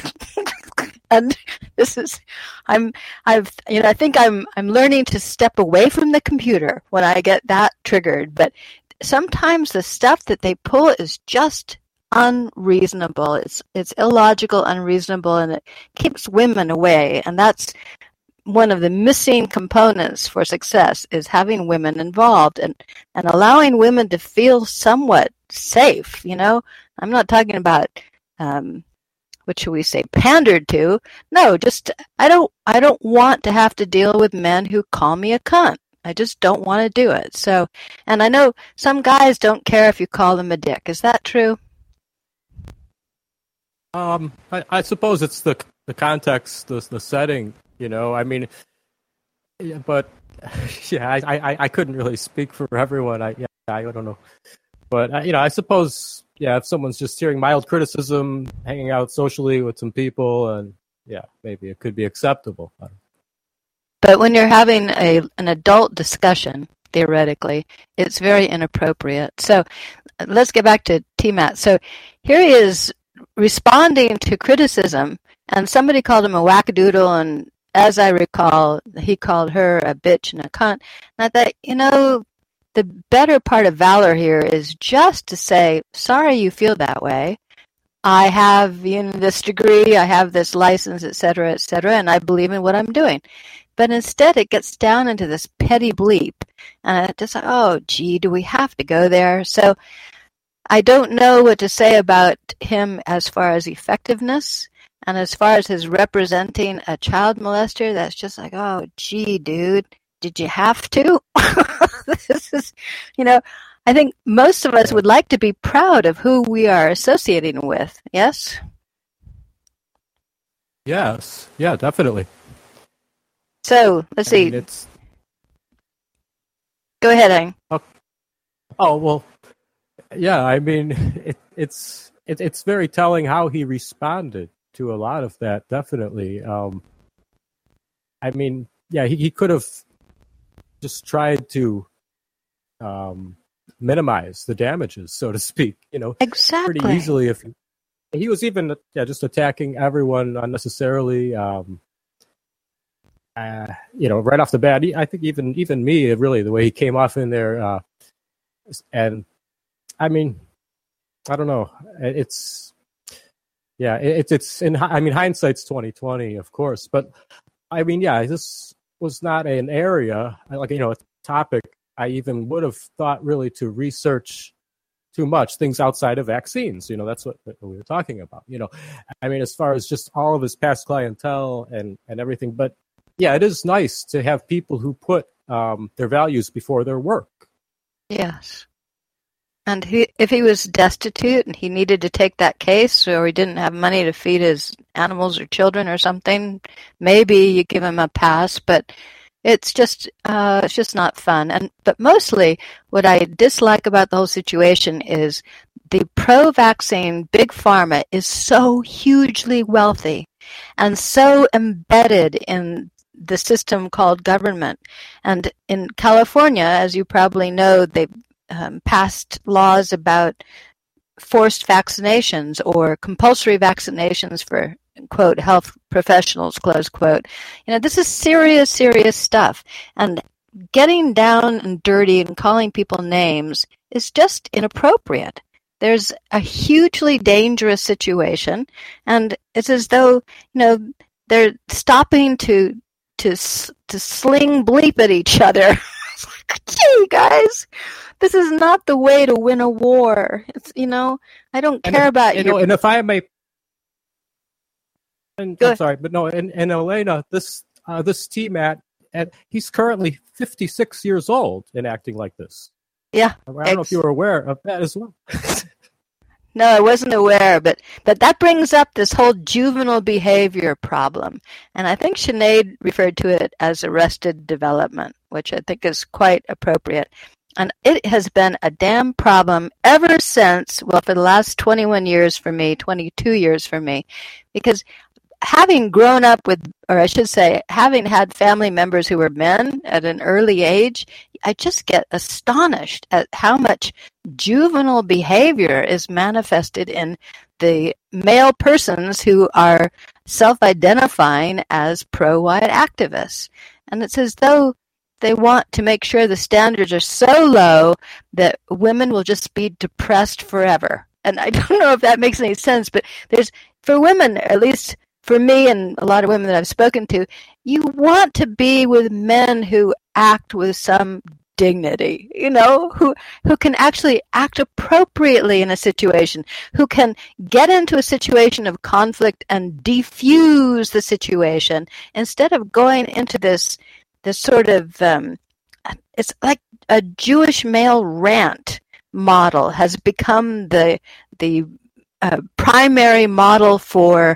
And this is, I'm, I've, you know, I think I'm, I'm learning to step away from the computer when I get that triggered. But sometimes the stuff that they pull is just unreasonable. It's, it's illogical, unreasonable, and it keeps women away. And that's one of the missing components for success, is having women involved and, and allowing women to feel somewhat safe. You know, I'm not talking about, um, what should we say, pandered to. No, just I don't I don't want to have to deal with men who call me a cunt. I just don't want to do it. So, and I know some guys don't care if you call them a dick. Is that true? Um, I, I suppose it's the the context, the the setting. You know, I mean, yeah, but yeah, I, I, I couldn't really speak for everyone. I yeah, I don't know, but uh, you know, I suppose. Yeah, if someone's just hearing mild criticism, hanging out socially with some people, and yeah, maybe it could be acceptable. But when you're having a an adult discussion, theoretically, it's very inappropriate. So let's get back to T-Mat. So here he is responding to criticism, and somebody called him a wackadoodle, and as I recall, he called her a bitch and a cunt. And I thought, you know, the better part of valor here is just to say, sorry you feel that way. I have, you know, this degree, I have this license, et cetera, et cetera, and I believe in what I'm doing. But instead it gets down into this petty bleep. And I just like, oh, gee, do we have to go there? So I don't know what to say about him as far as effectiveness. And as far as his representing a child molester, that's just like, oh, gee, dude. Did you have to? This is, you know, I think most of us would like to be proud of who we are associating with. Yes? Yes. Yeah, definitely. So, let's I see. mean, it's... Go ahead, Ang. Oh, oh, well, yeah, I mean, it, it's it, it's very telling how he responded to a lot of that, definitely. Um, I mean, yeah, he, he could have just tried to um, minimize the damages, so to speak, you know, Exactly. pretty easily. If he, he was even yeah, just attacking everyone unnecessarily, um, uh, you know, right off the bat. He, I think even even me, really, the way he came off in there, uh, and I mean, I don't know. It's yeah, it's it's in. I mean, hindsight's twenty twenty, of course, but I mean, yeah, this was not an area like you know a topic I even would have thought really to research too much, things outside of vaccines. You know, that's what we were talking about. You know, I mean, as far as just all of his past clientele and, and everything. But yeah, it is nice to have people who put um, their values before their work. Yes. And he, if he was destitute and he needed to take that case, or he didn't have money to feed his animals or children or something, maybe you give him a pass. But it's just uh, it's just not fun. And but mostly, what I dislike about the whole situation is the pro-vaccine big pharma is so hugely wealthy and so embedded in the system called government. And in California, as you probably know, they Um, passed laws about forced vaccinations or compulsory vaccinations for, quote, health professionals, close quote. You know, this is serious, serious stuff. And getting down and dirty and calling people names is just inappropriate. There's a hugely dangerous situation, and it's as though, you know, they're stopping to to to sling bleep at each other. Gee, guys, this is not the way to win a war. It's, you know, I don't care and, about you your... know, and if I may, and, Go I'm ahead. sorry, but no, and, and Elena, this uh, this T MAT, and he's currently fifty-six years old and acting like this. Yeah. I don't know if you were aware of that as well. No, I wasn't aware, but, but that brings up this whole juvenile behavior problem. And I think Sinead referred to it as arrested development, which I think is quite appropriate. And it has been a damn problem ever since, well, for the last twenty-one years for me, twenty-two years for me, because having grown up with, or I should say, having had family members who were men at an early age, I just get astonished at how much juvenile behavior is manifested in the male persons who are self-identifying as pro-white activists. And it's as though they want to make sure the standards are so low that women will just be depressed forever. And I don't know if that makes any sense, but there's, for women, at least for me and a lot of women that I've spoken to, you want to be with men who act with some dignity, you know, who who can actually act appropriately in a situation, who can get into a situation of conflict and defuse the situation instead of going into this this sort of um, it's like a Jewish male rant model has become the the uh, primary model for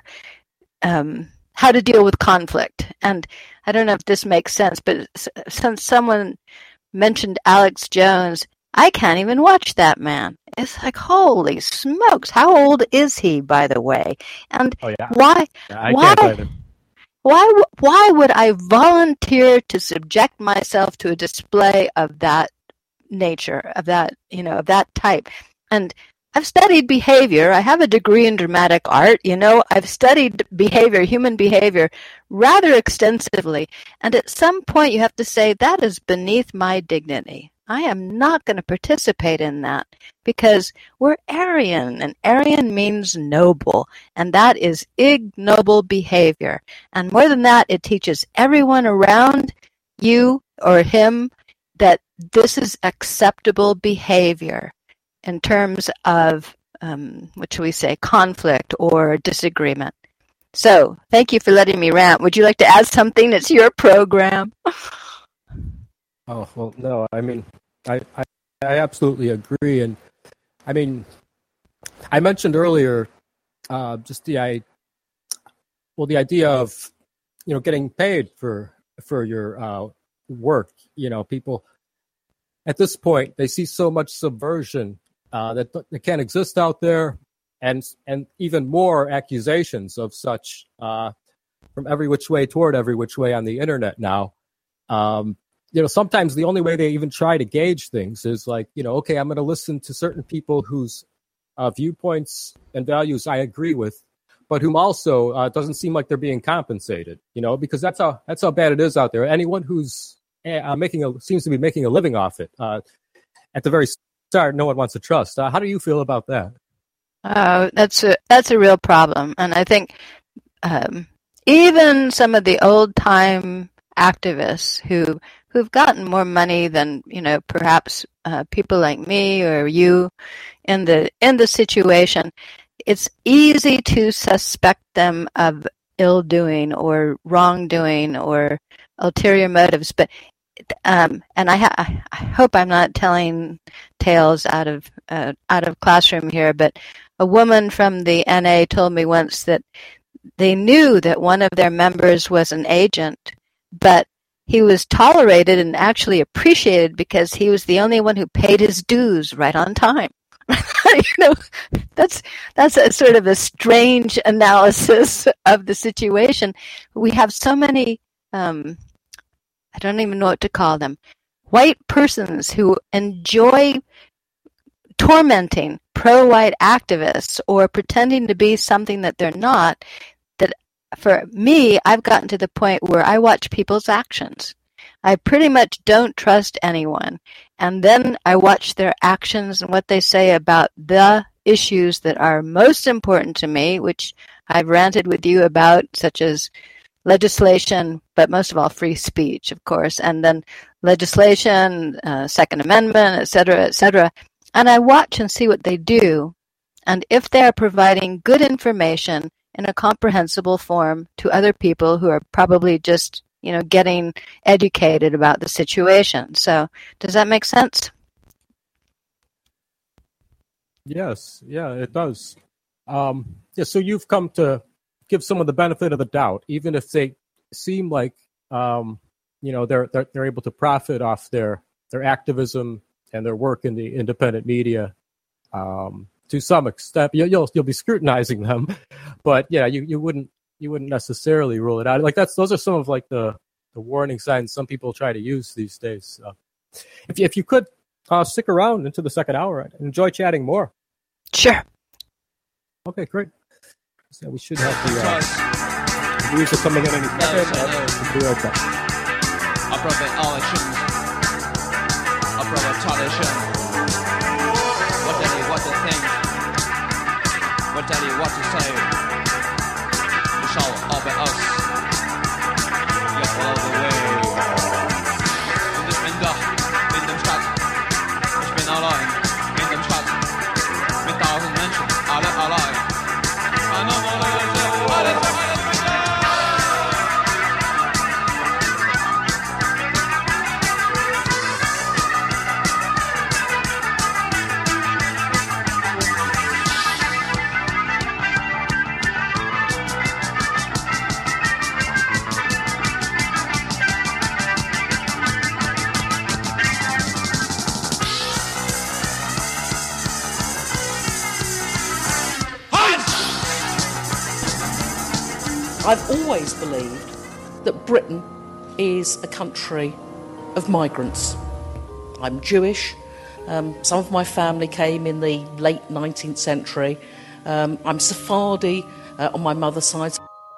um, how to deal with conflict. And I don't know if this makes sense, but since someone mentioned Alex Jones, I can't even watch that man. It's like, holy smokes, how old is he, by the way? And oh, yeah. why? Yeah, I why? can't either. Why? Why would I volunteer to subject myself to a display of that nature, of that, you know, of that type? And I've studied behavior. I have a degree in dramatic art. You know, I've studied behavior, human behavior, rather extensively. And at some point, you have to say, that is beneath my dignity. I am not going to participate in that because we're Aryan, and Aryan means noble, and that is ignoble behavior. And more than that, it teaches everyone around you or him that this is acceptable behavior in terms of, um, what should we say, conflict or disagreement. So, thank you for letting me rant. Would you like to add something? It's your program. Oh, well, no, I mean, I, I, I absolutely agree. And I mean, I mentioned earlier uh, just the, I, well, the idea of, you know, getting paid for, for your uh, work. You know, people at this point, they see so much subversion uh, that, that can't exist out there, and and even more accusations of such uh, from every which way toward every which way on the internet now. Um, you know, sometimes the only way they even try to gauge things is like, you know, okay, I'm going to listen to certain people whose uh, viewpoints and values I agree with, but whom also uh, doesn't seem like they're being compensated. You know, because that's how that's how bad it is out there. Anyone who's uh, making a seems to be making a living off it. Uh, at the very start, no one wants to trust. Uh, how do you feel about that? Uh, that's a that's a real problem, and I think um, even some of the old time activists who who've gotten more money than you know perhaps uh, people like me or you in the in the situation, it's easy to suspect them of ill doing or wrongdoing or ulterior motives, but. Um, and I, ha- I hope I'm not telling tales out of uh, out of classroom here, but a woman from the N A told me once that they knew that one of their members was an agent, but he was tolerated and actually appreciated because he was the only one who paid his dues right on time. you know, that's that's a sort of a strange analysis of the situation. We have so many. Um, I don't even know what to call them, white persons who enjoy tormenting pro-white activists or pretending to be something that they're not, that for me, I've gotten to the point where I watch people's actions. I pretty much don't trust anyone. And then I watch their actions and what they say about the issues that are most important to me, which I've ranted with you about, such as legislation, but most of all free speech, of course, and then legislation, uh, Second Amendment, et cetera, et cetera. And I watch and see what they do, and if they are providing good information in a comprehensible form to other people who are probably just, you know, getting educated about the situation. So, does that make sense? Yes, yeah, it does. Um, yeah, so you've come to give someone the benefit of the doubt, even if they seem like um, you know they're, they're they're able to profit off their their activism and their work in the independent media um, to some extent. You'll, you'll you'll be scrutinizing them, but yeah, you, you wouldn't you wouldn't necessarily rule it out. Like that's those are some of like the, the warning signs some people try to use these days. So if you, if you could uh, stick around into the second hour, I'd enjoy chatting more. Sure. Okay, great. So we should have the, uh, the music coming in any second. We'll be right back. I brought the election. I brought the tradition. What tell you what to think? What tell you what to say? You shall obey us. You follow the way. In this winter, in dem Stadt. Ich bin allein. In dem Stadt. Mit tausend Menschen. Alle allein. I've always believed that Britain is a country of migrants. I'm Jewish. Um, some of my family came in the late nineteenth century. Um, I'm Sephardi uh, on my mother's side.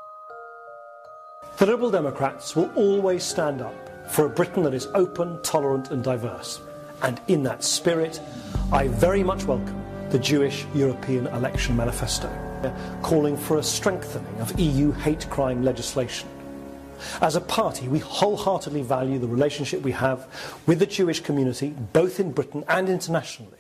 The Liberal Democrats will always stand up for a Britain that is open, tolerant and diverse. And in that spirit, I very much welcome the Jewish European Election Manifesto, calling for a strengthening of E U hate crime legislation. As a party, we wholeheartedly value the relationship we have with the Jewish community, both in Britain and internationally.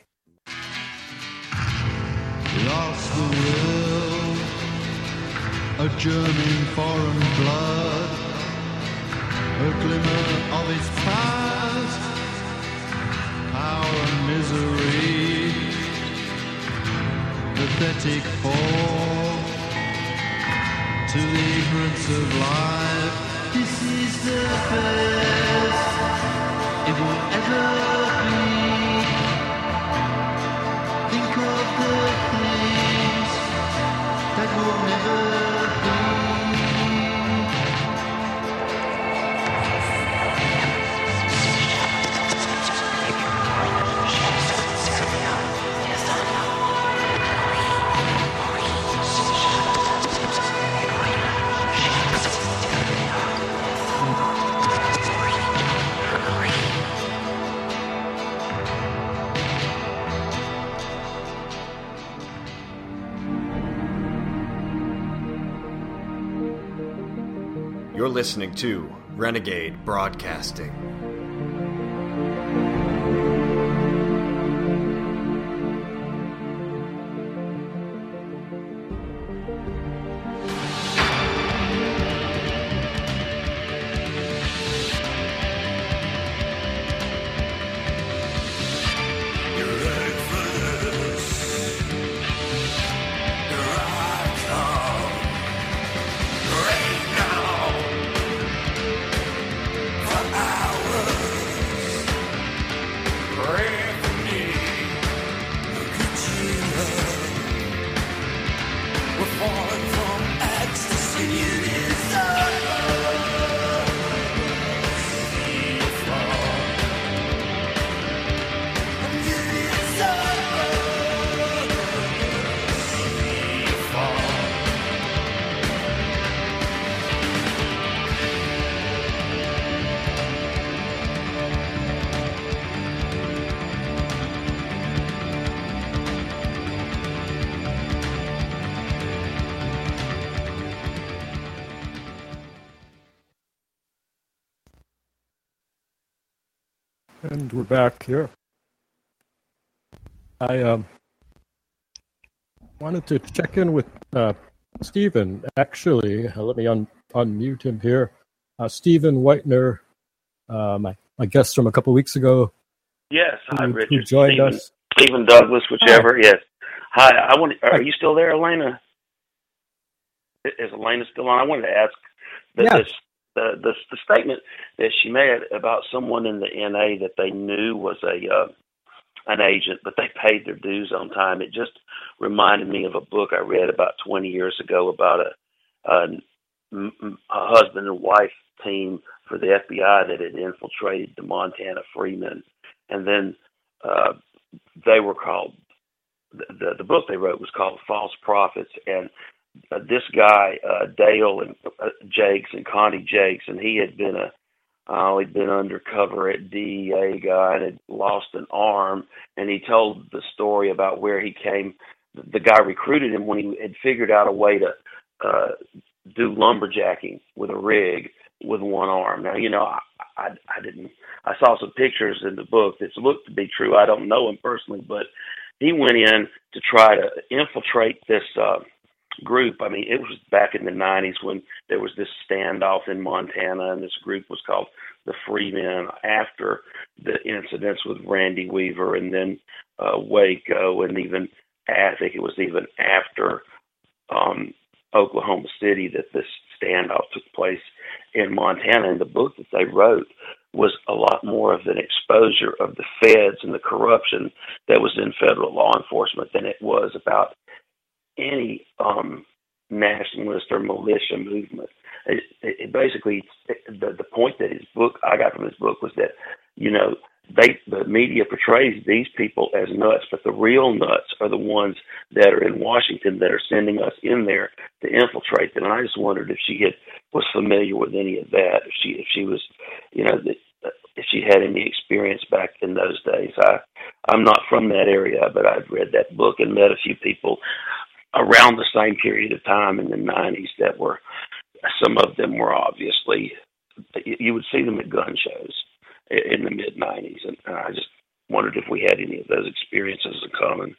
Lost the will, a German foreign blood, a glimmer of its past, power and misery, pathetic fall to the ignorance of life. This is the best it will ever be. Think of the things that will never be. You're listening to Renegade Broadcasting. And we're back here. I um, wanted to check in with uh, Stephen. Actually, uh, let me un- unmute him here. Uh, Stephen Whitener, uh, my, my guest from a couple weeks ago. Yes, hi, who, Richard. who joined Stephen, us. Stephen Douglas, whichever. Hi. Yes. Hi. I want. Are Hi. you still there, Elena? Is Elena still on? I wanted to ask that Yes. this. The, the the statement that she made about someone in the N A that they knew was a uh, an agent, but they paid their dues on time. It just reminded me of a book I read about twenty years ago about a, a, a husband and wife team for the F B I that had infiltrated the Montana Freemen, and then uh, they were called. The, the book they wrote was called False Prophets, and Uh, this guy, uh, Dale and uh, Jakes and Connie Jakes, and he had been a, uh, he'd been undercover at D E A guy and had lost an arm, and he told the story about where he came. The guy recruited him when he had figured out a way to uh, do lumberjacking with a rig with one arm. Now, you know, I, I, I didn't, I saw some pictures in the book that looked to be true. I don't know him personally, but he went in to try to infiltrate this, uh, group. I mean, it was back in the nineties when there was this standoff in Montana, and this group was called the Freemen after the incidents with Randy Weaver and then uh, Waco, and even I think it was even after um, Oklahoma City that this standoff took place in Montana. And the book that they wrote was a lot more of an exposure of the feds and the corruption that was in federal law enforcement than it was about any um, nationalist or militia movement. It, it, it basically, it, the, the point that his book, I got from his book was that, you know, they the media portrays these people as nuts, but the real nuts are the ones that are in Washington that are sending us in there to infiltrate them. And I just wondered if she had, was familiar with any of that, if she if she was, you know, that, if she had any experience back in those days. I, I'm not from that area, but I've read that book and met a few people around the same period of time in the nineties that were, some of them were obviously, you would see them at gun shows in the mid nineties. And I just wondered if we had any of those experiences in common.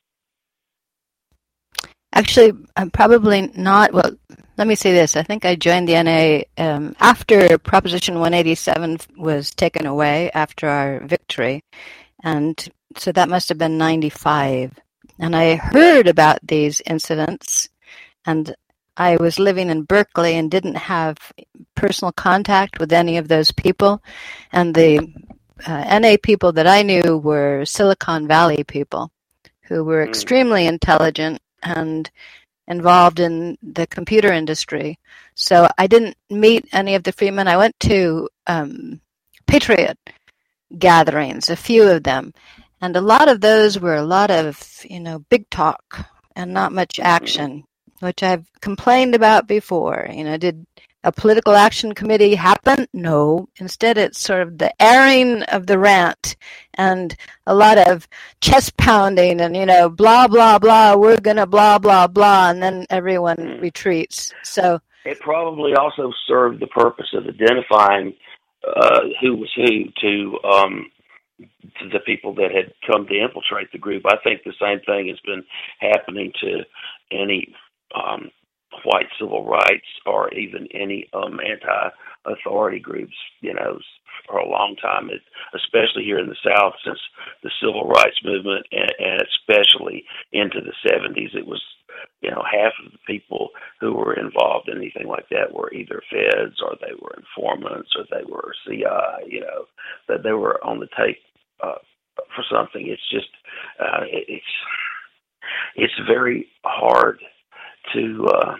Actually, I'm probably not. Well, let me say this. I think I joined the N A um, after Proposition one eighty-seven was taken away after our victory. And so that must have been ninety-five. And I heard about these incidents, and I was living in Berkeley and didn't have personal contact with any of those people. And the uh, N A people that I knew were Silicon Valley people who were extremely intelligent and involved in the computer industry. So I didn't meet any of the Freemen. I went to um, Patriot gatherings, a few of them. And a lot of those were a lot of, you know, big talk and not much action, which I've complained about before. You know, did a political action committee happen? No. Instead, it's sort of the airing of the rant and a lot of chest pounding and, you know, blah, blah, blah, we're going to blah, blah, blah, and then everyone retreats. So it probably also served the purpose of identifying uh, who was who to, um, to the people that had come to infiltrate the group. I think the same thing has been happening to any um, white civil rights or even any um, anti-authority groups, you know, for a long time, it, especially here in the South since the civil rights movement, and, and especially into the seventies. It was, you know, half of the people who were involved in anything like that were either feds or they were informants or they were C I, you know, that they were on the take uh, for something. It's just, uh, it, it's, it's very hard to uh,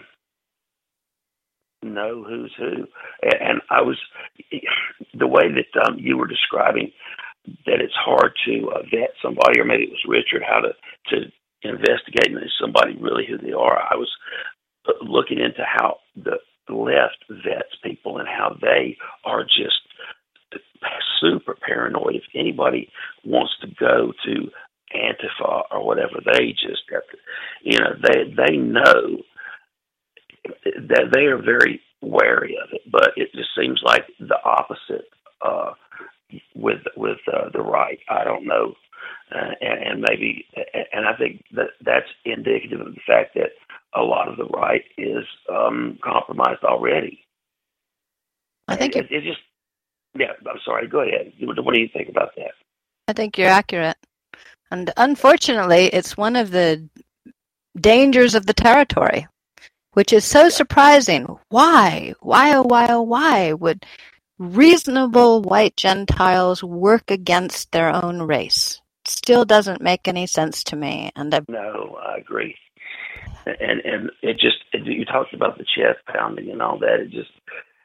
know who's who. And, and I was, the way that um, you were describing that it's hard to uh, vet somebody, or maybe it was Richard, how to, to investigate and is somebody really who they are. I was looking into how the left vets people and how they are just super paranoid. If anybody wants to go to Antifa or whatever, they just got to, you know, they they know that they are very wary of it, but it just seems like the opposite uh, with with uh, the right. I don't know. Uh, and, and maybe, and I think that that's indicative of the fact that a lot of the right is um, compromised already. I think it, it just, yeah, I'm sorry, go ahead. What do you think about that? I think you're accurate. And unfortunately, it's one of the dangers of the territory, which is so surprising. Why? Why, oh, why, oh, why would reasonable white Gentiles work against their own race? Still doesn't make any sense to me. And I... No, I agree. And and it just, it, you talked about the chest pounding and all that. It just,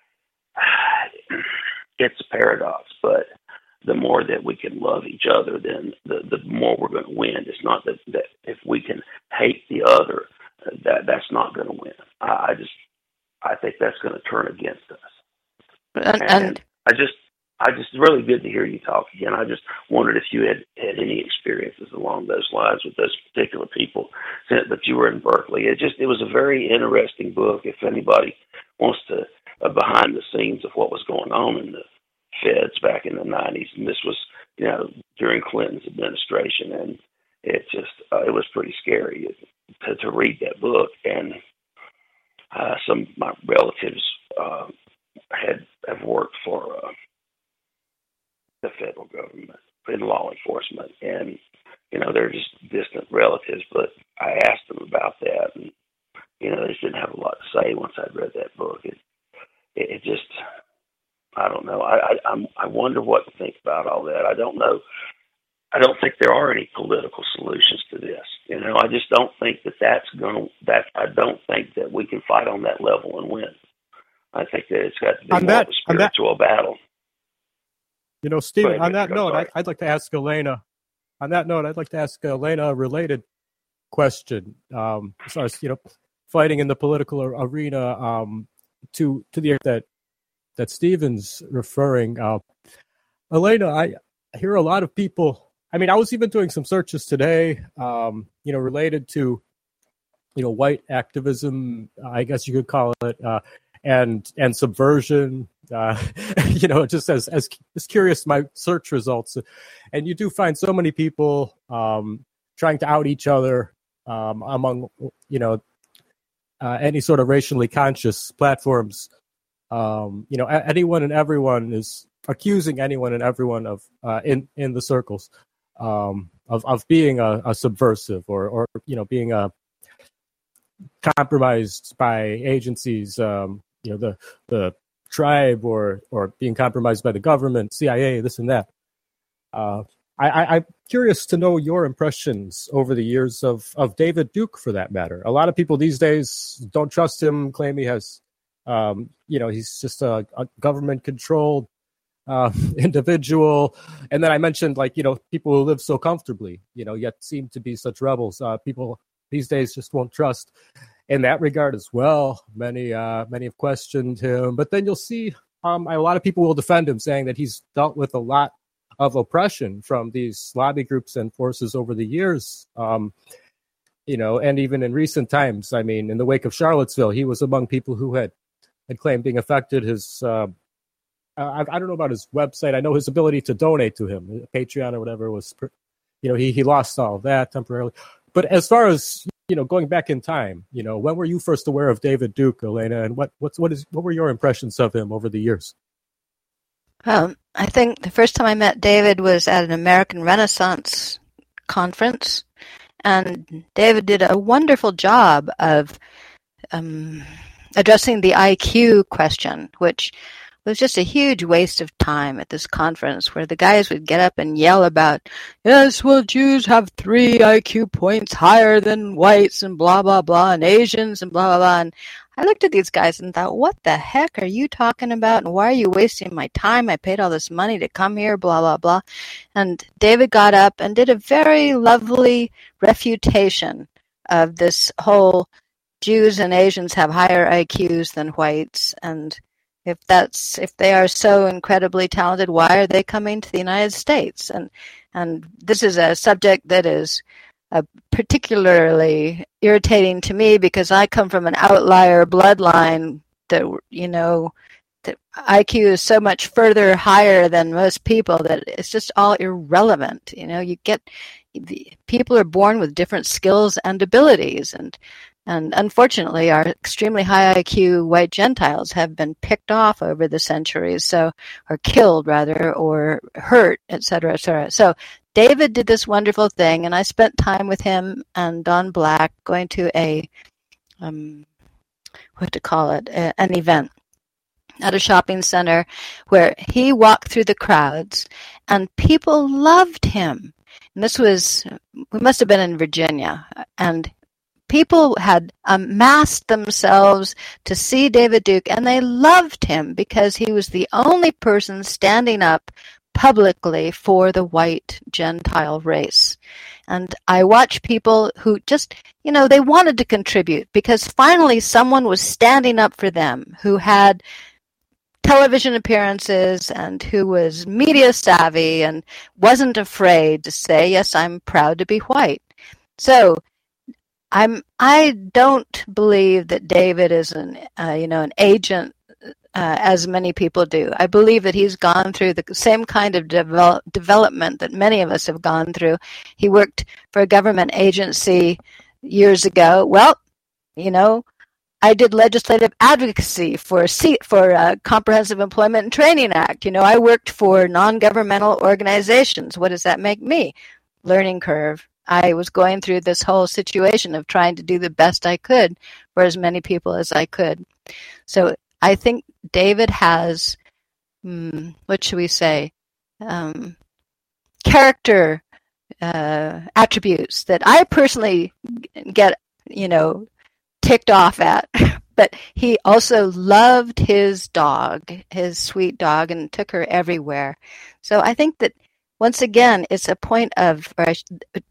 it's a paradox. But the more that we can love each other, then the, the more we're going to win. It's not that, that if we can hate the other, that that's not going to win. I, I just, I think that's going to turn against us. And, and, and I just, I just really good to hear you talk again. I just wondered if you had had any experiences along those lines with those particular people, but you were in Berkeley. It just, it was a very interesting book. If anybody wants to, uh, behind the scenes of what was going on in the feds back in the nineties, and this was, you know, during Clinton's administration, and it just, uh, it was pretty scary to, to read that book. And uh, some of my relatives uh, had have worked for uh, the federal government in law enforcement, and you know, they're just distant relatives. But I asked them about that, and you know, they just didn't have a lot to say once I'd read that book. It, it, it just, I don't know. I, I I'm, I wonder what to think about all that. I don't know. I don't think there are any political solutions to this. You know, I just don't think that that's going to. That I don't think that we can fight on that level and win. I think that it's got to be on more that, of a spiritual that, battle. You know, Stephen, ahead, on that Richard, note, I, I'd like to ask Elena. On that note, I'd like to ask Elena a related question. Um, as far as, you know, fighting in the political arena, um, to to the that that Stephen's referring. Uh, Elena, I hear a lot of people. I mean, I was even doing some searches today, um, you know, related to, you know, white activism, I guess you could call it, uh, and and subversion. Uh, you know, just as as as curious my search results, and you do find so many people um, trying to out each other um, among, you know, uh, any sort of racially conscious platforms. Um, you know, anyone and everyone is accusing anyone and everyone of uh, in in the circles um, of of being a, a subversive or or you know being a compromised by agencies. Um, you know, the the tribe or or being compromised by the government, C I A, this and that. Uh, I, I, I'm curious to know your impressions over the years of, of David Duke, for that matter. A lot of people these days don't trust him, claim he has, um, you know, he's just a, a government-controlled uh, individual. And then I mentioned, like, you know, people who live so comfortably, you know, yet seem to be such rebels. Uh, people these days just won't trust in that regard as well. Many, uh, many have questioned him. But then you'll see um, a lot of people will defend him, saying that he's dealt with a lot of oppression from these lobby groups and forces over the years, um, you know, and even in recent times. I mean, in the wake of Charlottesville, he was among people who had had claimed being affected. His, uh, I, I don't know about his website. I know his ability to donate to him, Patreon or whatever was, you know, he, he lost all of that temporarily. But as far as, you know, going back in time, you know, when were you first aware of David Duke, Elena, and what, what's, what is, what were your impressions of him over the years? Well, I think the first time I met David was at an American Renaissance conference, and David did a wonderful job of um, addressing the I Q question, which was just a huge waste of time at this conference, where the guys would get up and yell about, yes, well, Jews have three I Q points higher than whites and blah, blah, blah, and Asians and blah, blah, blah. And I looked at these guys and thought, what the heck are you talking about? And why are you wasting my time? I paid all this money to come here, blah, blah, blah. And David got up and did a very lovely refutation of this whole Jews and Asians have higher I Qs than whites. And if that's, if they are so incredibly talented, why are they coming to the United States? And, and this is a subject that is Uh, particularly irritating to me because I come from an outlier bloodline that, you know, the I Q is so much further higher than most people that it's just all irrelevant. You know, you get, the, people are born with different skills and abilities, and and unfortunately our extremely high I Q white Gentiles have been picked off over the centuries, so, or killed rather, or hurt, et cetera, et cetera. So David did this wonderful thing, and I spent time with him and Don Black going to a, um, what to call it, a, an event at a shopping center where he walked through the crowds, and people loved him. And this was, we must have been in Virginia, and people had amassed themselves to see David Duke, and they loved him because he was the only person standing up publicly for the white Gentile race. And I watch people who just, you know, they wanted to contribute because finally someone was standing up for them, who had television appearances and who was media savvy and wasn't afraid to say, yes, I'm proud to be white. So I'm, I don't believe that David is an, uh, you know, an agent Uh, as many people do. I believe that he's gone through the same kind of develop, development that many of us have gone through. He worked for a government agency years ago. Well, you know, I did legislative advocacy for for a Comprehensive Employment and Training Act. You know, I worked for non-governmental organizations. What does that make me? Learning curve. I was going through this whole situation of trying to do the best I could for as many people as I could. So I think David has, um, what should we say, um, character uh, attributes that I personally get, you know, ticked off at. But he also loved his dog, his sweet dog, and took her everywhere. So I think that, once again, it's a point of, or I,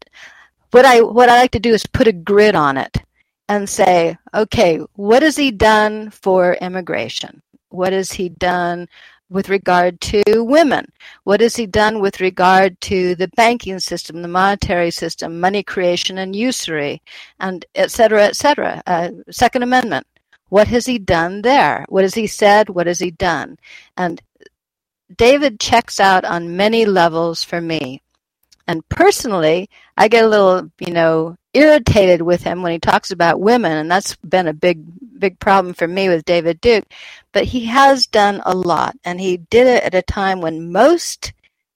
what I what I like to do is put a grid on it and say, okay, what has he done for immigration? What has he done with regard to women? What has he done with regard to the banking system, the monetary system, money creation and usury, and et cetera, et cetera? Uh, Second Amendment. What has he done there? What has he said? What has he done? And David checks out on many levels for me. And personally, I get a little, you know, irritated with him when he talks about women, and that's been a big, big problem for me with David Duke. But he has done a lot, and he did it at a time when most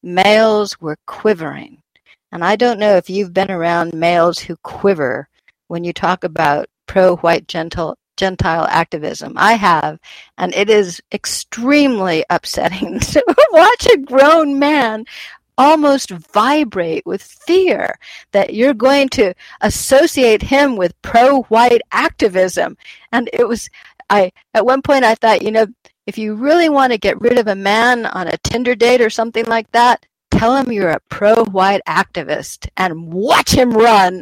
males were quivering. And I don't know if you've been around males who quiver when you talk about pro-white Gentile, Gentile activism. I have, and it is extremely upsetting to watch a grown man almost vibrate with fear that you're going to associate him with pro-white activism. And it was, I, at one point I thought, you know, if you really want to get rid of a man on a Tinder date or something like that, tell him you're a pro-white activist and watch him run.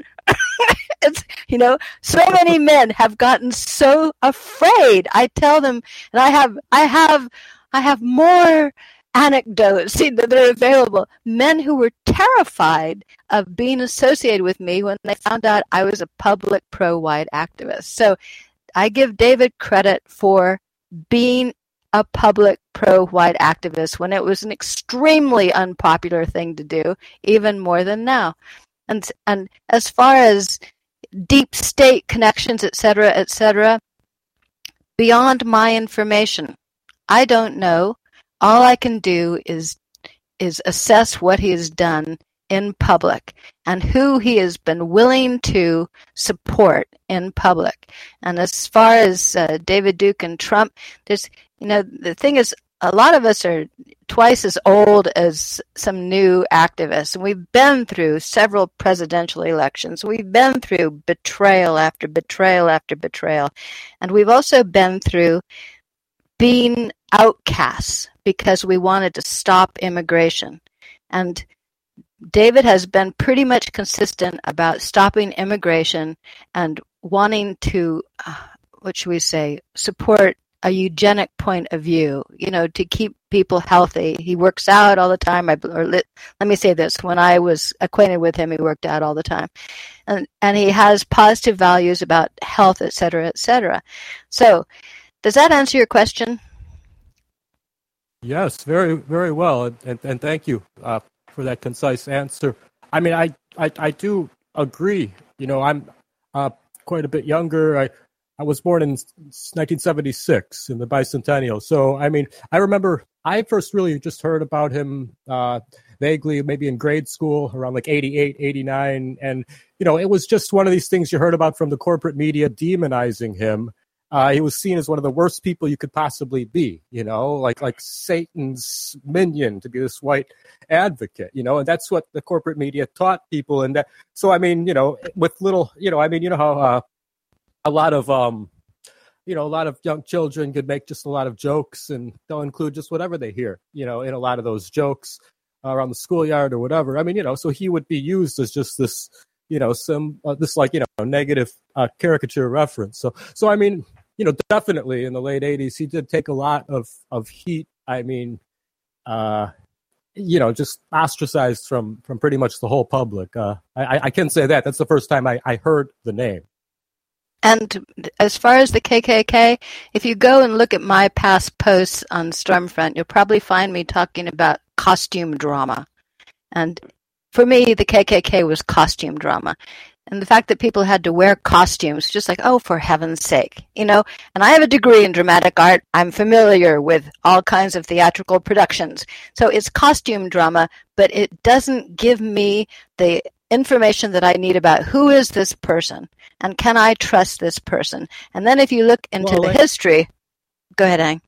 It's, you know, so many men have gotten so afraid. I tell them, and I have, I have, I have more anecdotes that are available. Men who were terrified of being associated with me when they found out I was a public pro-white activist. So I give David credit for being a public pro-white activist when it was an extremely unpopular thing to do, even more than now. And and as far as deep state connections, et cetera, et cetera, beyond my information, I don't know. All I can do is is assess what he has done in public and who he has been willing to support in public. And as far as uh, David Duke and Trump, there's, you know, the thing is, a lot of us are twice as old as some new activists, and we've been through several presidential elections. We've been through betrayal after betrayal after betrayal, and we've also been through being outcasts because we wanted to stop immigration. And David has been pretty much consistent about stopping immigration and wanting to, uh, what should we say, support a eugenic point of view, you know, to keep people healthy. He works out all the time. I, or let, let me say this. When I was acquainted with him, he worked out all the time. And, and he has positive values about health, et cetera, et cetera. So does that answer your question? Yes, very, very well. And, and, and thank you uh, for that concise answer. I mean, I, I, I do agree. You know, I'm uh, quite a bit younger. I, I was born in nineteen seventy-six in the bicentennial. So, I mean, I remember I first really just heard about him uh, vaguely, maybe in grade school around like eighty-eight, eighty-nine. And, you know, it was just one of these things you heard about from the corporate media demonizing him. Uh, he was seen as one of the worst people you could possibly be, you know, like like Satan's minion, to be this white advocate, you know, and that's what the corporate media taught people. And that, so, I mean, you know, with little, you know, I mean, you know how uh, a lot of, um, you know, a lot of young children could make just a lot of jokes and they'll include just whatever they hear, you know, in a lot of those jokes uh, around the schoolyard or whatever. I mean, you know, so he would be used as just this, you know, some, uh, this like, you know, negative uh, caricature reference. So, so, I mean, you know, definitely in the late eighties, he did take a lot of, of heat. I mean, uh, you know, just ostracized from, from pretty much the whole public. Uh, I, I can say that. That's the first time I, I heard the name. And as far as the K K K, if you go and look at my past posts on Stormfront, you'll probably find me talking about costume drama. And for me, the K K K was costume drama. And the fact that people had to wear costumes, just like, oh, for heaven's sake, you know. And I have a degree in dramatic art. I'm familiar with all kinds of theatrical productions. So it's costume drama, but it doesn't give me the information that I need about who is this person and can I trust this person. And then if you look into well, the like, history, go ahead, Ang.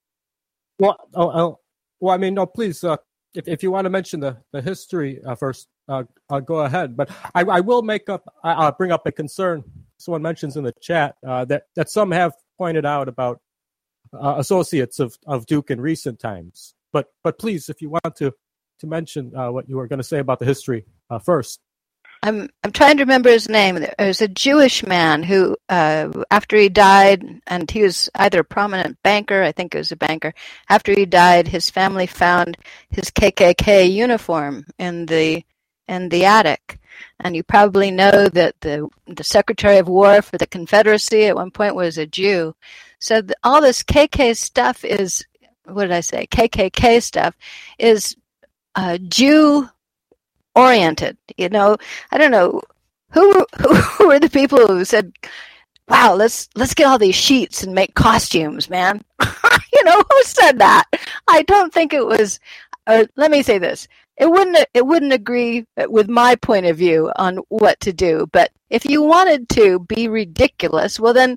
Well, oh, oh, well, I mean, no, please, uh, if if you want to mention the the history uh, first, uh, uh, go ahead. But I, I will make up, uh, bring up a concern someone mentions in the chat uh, that that some have pointed out about uh, associates of, of Duke in recent times. But but please, if you want to to mention uh, what you were going to say about the history uh, first. I'm I'm trying to remember his name. There was a Jewish man who, uh, after he died, and he was either a prominent banker, I think it was a banker. After he died, his family found his K K K uniform in the in the attic, and you probably know that the the Secretary of War for the Confederacy at one point was a Jew. So the, all this K K stuff is, what did I say? K K K stuff is uh, Jew. oriented, you know. I don't know who who were the people who said, "Wow, let's let's get all these sheets and make costumes, man." You know, who said that? I don't think it was. Or let me say this: it wouldn't it wouldn't agree with my point of view on what to do. But if you wanted to be ridiculous, well, then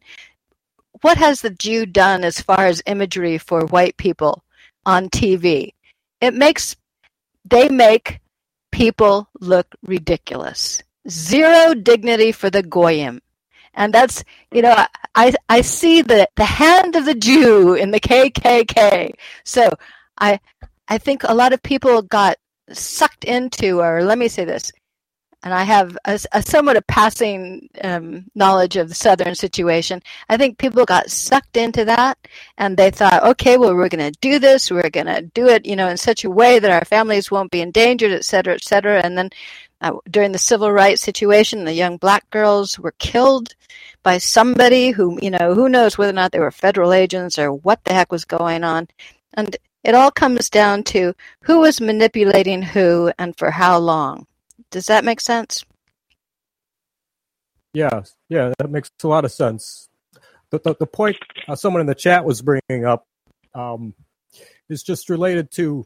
what has the Jew done as far as imagery for white people on T V? It makes they make people look ridiculous. Zero dignity for the Goyim. And that's, you know, I I see the, the hand of the Jew in the K K K. So I I think a lot of people got sucked into, or let me say this, and I have a, a somewhat a passing um, knowledge of the Southern situation. I think people got sucked into that, and they thought, okay, well, we're going to do this. We're going to do it, you know, in such a way that our families won't be endangered, et cetera, et cetera. And then Uh, during the civil rights situation, the young black girls were killed by somebody who, you know, who knows whether or not they were federal agents or what the heck was going on. And it all comes down to who was manipulating who and for how long. Does that make sense? Yeah, yeah, that makes a lot of sense. The, the, the point uh, someone in the chat was bringing up um, is just related to,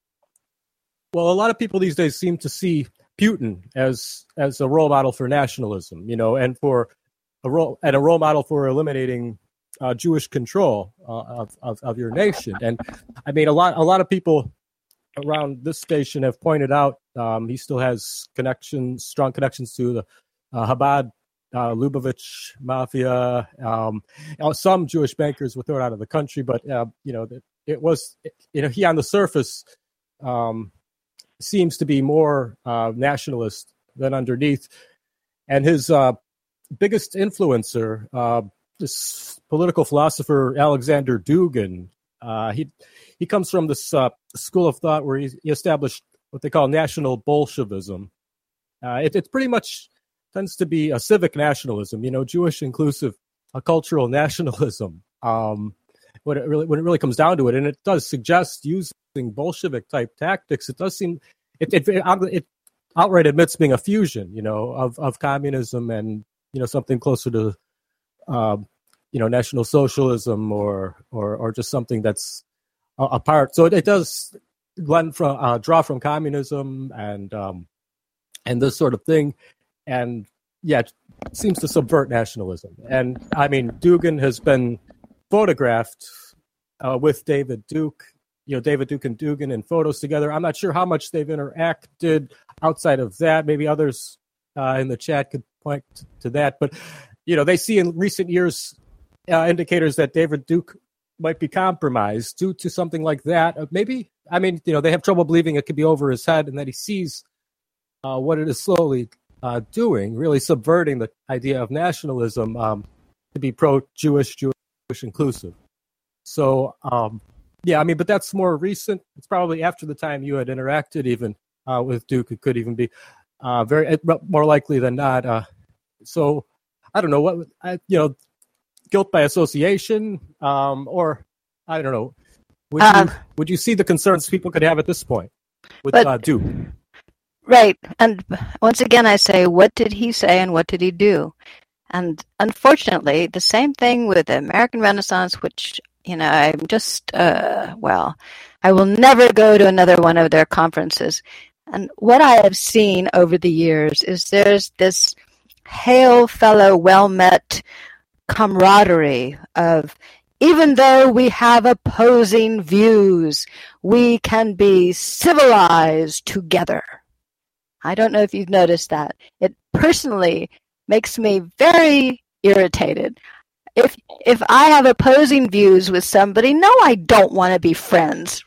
well, a lot of people these days seem to see Putin as as a role model for nationalism, you know, and for a role and a role model for eliminating uh, Jewish control uh, of, of of your nation. And I mean, a lot a lot of people around this station have pointed out um, he still has connections, strong connections to the uh, Chabad, uh, Lubavitch mafia. Um, some Jewish bankers were thrown out of the country, but uh, you know, it, it was you know he on the surface um, seems to be more uh, nationalist than underneath, and his uh, biggest influencer, uh, this political philosopher Alexander Dugin, uh, he he comes from this uh, school of thought where he, he established what they call national Bolshevism. Uh, it, it pretty much tends to be a civic nationalism, you know, Jewish inclusive, a cultural nationalism. Um, when it really when it really comes down to it, and it does suggest using Bolshevik type tactics, it does seem it it, it outright admits being a fusion, you know, of, of communism and, you know, something closer to, um, you know, National Socialism or or or just something that's uh, apart. So it, it does blend from uh, draw from communism and um, and this sort of thing, and yeah, it seems to subvert nationalism. And I mean, Dugin has been photographed uh, with David Duke. You know, David Duke and Dugin in photos together. I'm not sure how much they've interacted outside of that. Maybe others uh, in the chat could point to that. But, you know, they see in recent years uh, indicators that David Duke might be compromised due to something like that. Uh, maybe, I mean, you know, they have trouble believing it could be over his head and that he sees uh, what it is slowly uh, doing, really subverting the idea of nationalism um, to be pro-Jewish, Jewish inclusive. So, um, yeah, I mean, but that's more recent. It's probably after the time you had interacted even uh, with Duke. It could even be uh, very more likely than not. Uh, so I don't know what, I, you know, guilt by association, um, or I don't know. Would um, you would you see the concerns people could have at this point with but, uh, Duke? Right, and once again, I say, what did he say and what did he do? And unfortunately, the same thing with the American Renaissance, which, you know, I'm just, uh, well, I will never go to another one of their conferences. And what I have seen over the years is there's this hail fellow, well-met camaraderie of, even though we have opposing views, we can be civilized together. I don't know if you've noticed that. It personally makes me very irritated. If if I have opposing views with somebody, no, I don't want to be friends.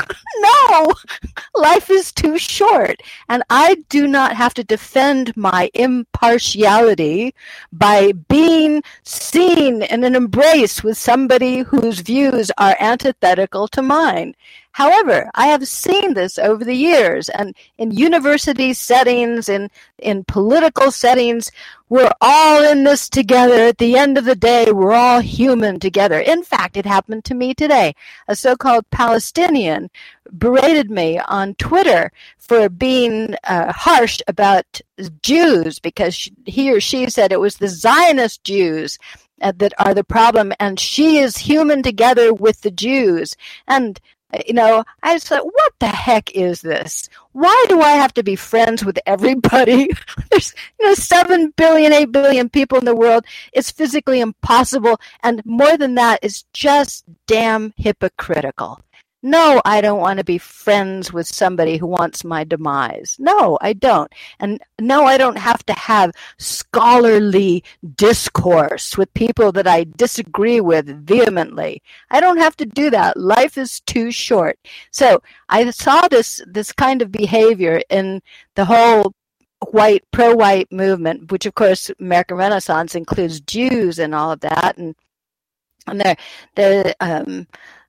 No, life is too short. And I do not have to defend my impartiality by being seen in an embrace with somebody whose views are antithetical to mine. However, I have seen this over the years, and in university settings, in, in political settings, we're all in this together. At the end of the day, we're all human together. In fact, it happened to me today. A so-called Palestinian berated me on Twitter for being uh, harsh about Jews because she, he or she said it was the Zionist Jews uh, that are the problem, and she is human together with the Jews. And you know, I thought, what the heck is this? Why do I have to be friends with everybody? There's, you know, seven billion, eight billion people in the world. It's physically impossible. And more than that, it's just damn hypocritical. No, I don't want to be friends with somebody who wants my demise. No, I don't. And no, I don't have to have scholarly discourse with people that I disagree with vehemently. I don't have to do that. Life is too short. So I saw this, this kind of behavior in the whole white, pro-white movement, which of course American Renaissance includes Jews and all of that. And, and they're, they're, um,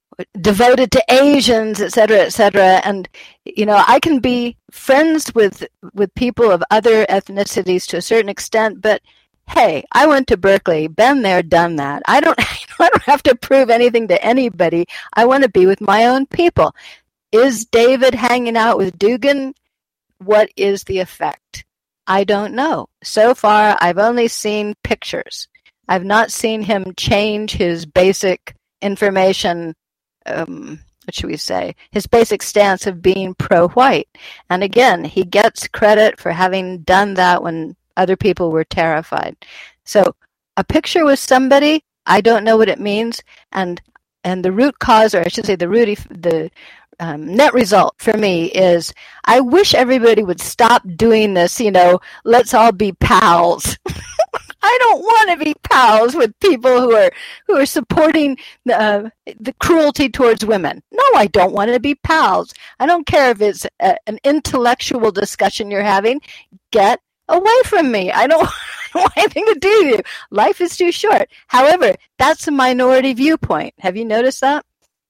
devoted to Asians, et cetera, et cetera. And, you know, I can be friends with with people of other ethnicities to a certain extent, but hey, I went to Berkeley, been there, done that. I don't, I don't have to prove anything to anybody. I want to be with my own people. Is David hanging out with Dugan? What is the effect? I don't know. So far, I've only seen pictures. I've not seen him change his basic information, um, what should we say, his basic stance of being pro-white. And again, he gets credit for having done that when other people were terrified. So a picture with somebody, I don't know what it means. And and the root cause, or I should say the root, the um, net result for me is I wish everybody would stop doing this, you know, let's all be pals. I don't want to be pals with people who are who are supporting uh, the cruelty towards women. No, I don't want to be pals. I don't care if it's a, an intellectual discussion you're having. Get away from me. I don't, I don't want anything to do with you. Life is too short. However, that's a minority viewpoint. Have you noticed that?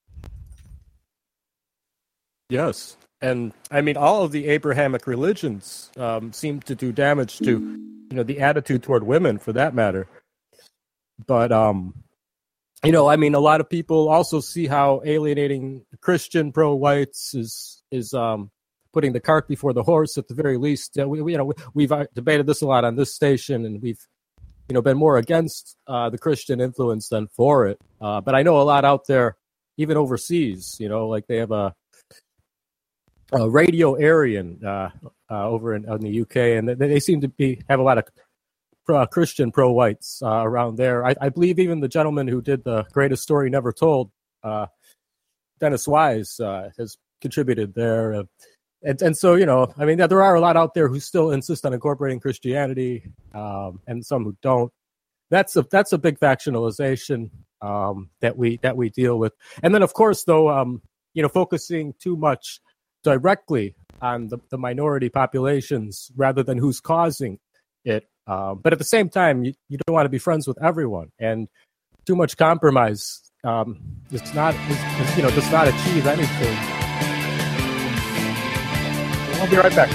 Yes. And I mean, all of the Abrahamic religions um, seem to do damage to, you know, the attitude toward women, for that matter. But, um, you know, I mean, a lot of people also see how alienating Christian pro-whites is is um, putting the cart before the horse. At the very least, uh, we, we you know we've debated this a lot on this station, and we've you know been more against uh, the Christian influence than for it. Uh, but I know a lot out there, even overseas. You know, like they have a. Uh, Radio Aryan uh, uh, over in, in the U K, and they, they seem to be have a lot of pro, Christian pro-whites uh, around there. I, I believe even the gentleman who did the Greatest Story Never Told, uh, Dennis Wise, uh, has contributed there. Uh, and, and so, you know, I mean, there are a lot out there who still insist on incorporating Christianity, um, and some who don't. That's a that's a big factionalization um, that we that we deal with. And then, of course, though, um, you know, focusing too much directly on the, the minority populations rather than who's causing it. Um, but at the same time, you, you don't want to be friends with everyone, and too much compromise um, it's not, it's, you know, does not achieve anything. I'll be right back.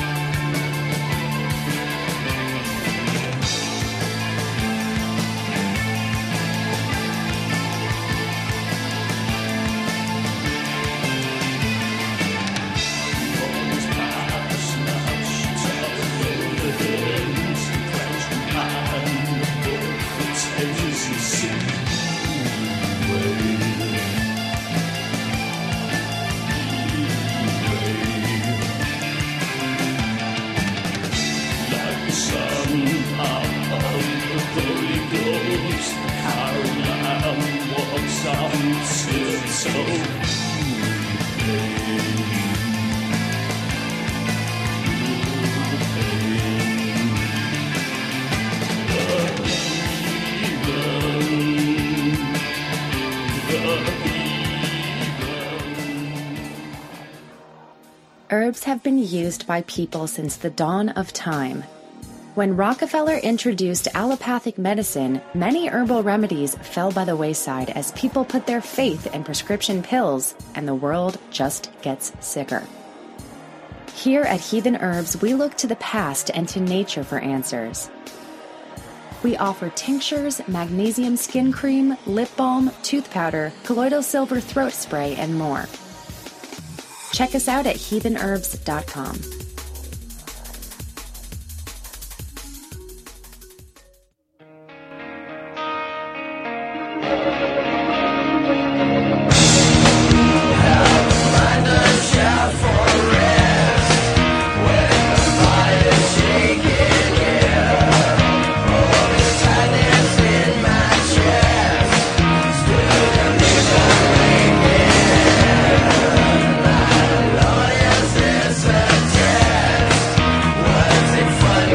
Herbs have been used by people since the dawn of time. When Rockefeller introduced allopathic medicine, many herbal remedies fell by the wayside as people put their faith in prescription pills, and the world just gets sicker. Here at Heathen Herbs, we look to the past and to nature for answers. We offer tinctures, magnesium skin cream, lip balm, tooth powder, colloidal silver throat spray, and more. Check us out at heathen herbs dot com.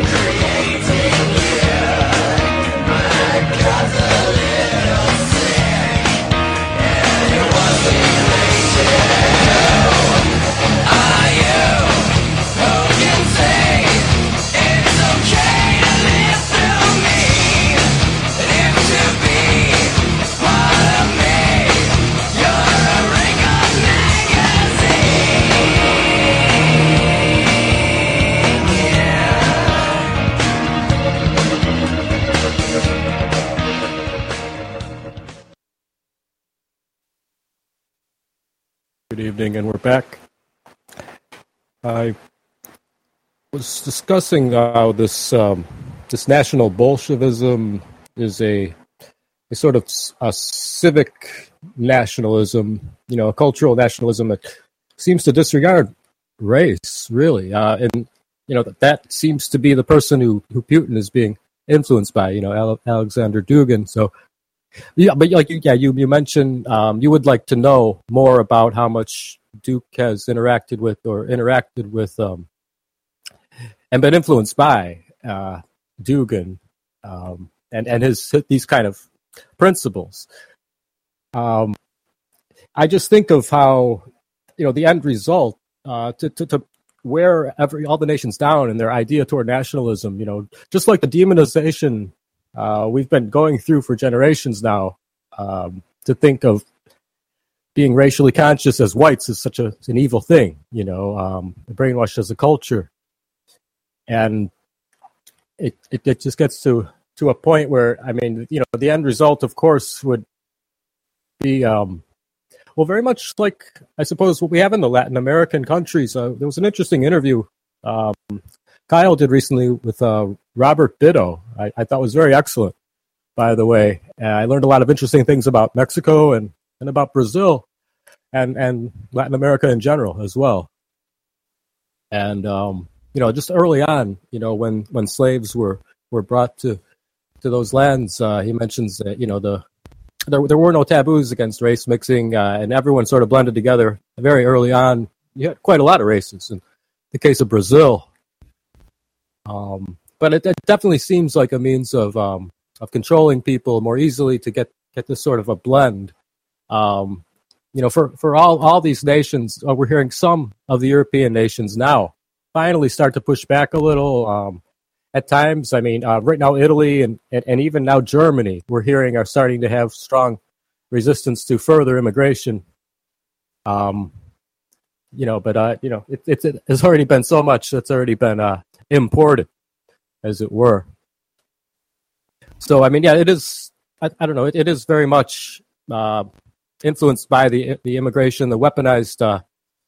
Creating you, my God's a little sick. Good evening, and we're back. I was discussing how this um, this national Bolshevism is a a sort of a civic nationalism, you know, a cultural nationalism that seems to disregard race, really, uh, and you know that that seems to be the person who, who Putin is being influenced by, you know, Ale- Alexander Dugin. So, yeah, but like, yeah, you you mentioned um, you would like to know more about how much Duke has interacted with or interacted with um, and been influenced by uh, Dugin um, and and his these kind of principles. Um, I just think of how, you know, the end result uh, to, to to wear every all the nations down in their idea toward nationalism. You know, just like the demonization uh, we've been going through for generations now. Um, to think of being racially conscious as whites is such a an evil thing. You know, um, brainwashed as a culture, and it, it it just gets to to a point where, I mean, you know, the end result, of course, would be um, well, very much like, I suppose, what we have in the Latin American countries. Uh, there was an interesting interview um, Kyle did recently with uh, Robert Bitto. I, I thought was very excellent, by the way. Uh, I learned a lot of interesting things about Mexico and, and about Brazil and, and Latin America in general as well. And, um, you know, just early on, you know, when, when slaves were, were brought to, to those lands, uh, he mentions that, you know, the There, there were no taboos against race mixing, uh, and everyone sort of blended together very early on. You had quite a lot of races in the case of Brazil. Um, but it, it definitely seems like a means of um, of controlling people more easily to get, get this sort of a blend. Um, you know, for, for all, all these nations, uh, we're hearing some of the European nations now finally start to push back a little. Um, At times, I mean, uh, right now, Italy and, and, and even now Germany, we're hearing, are starting to have strong resistance to further immigration. Um, you know, but, uh, you know, it, it, it has already been so much that's already been uh, imported, as it were. So, I mean, yeah, it is, I, I don't know, it, it is very much uh, influenced by the the immigration, the weaponized uh,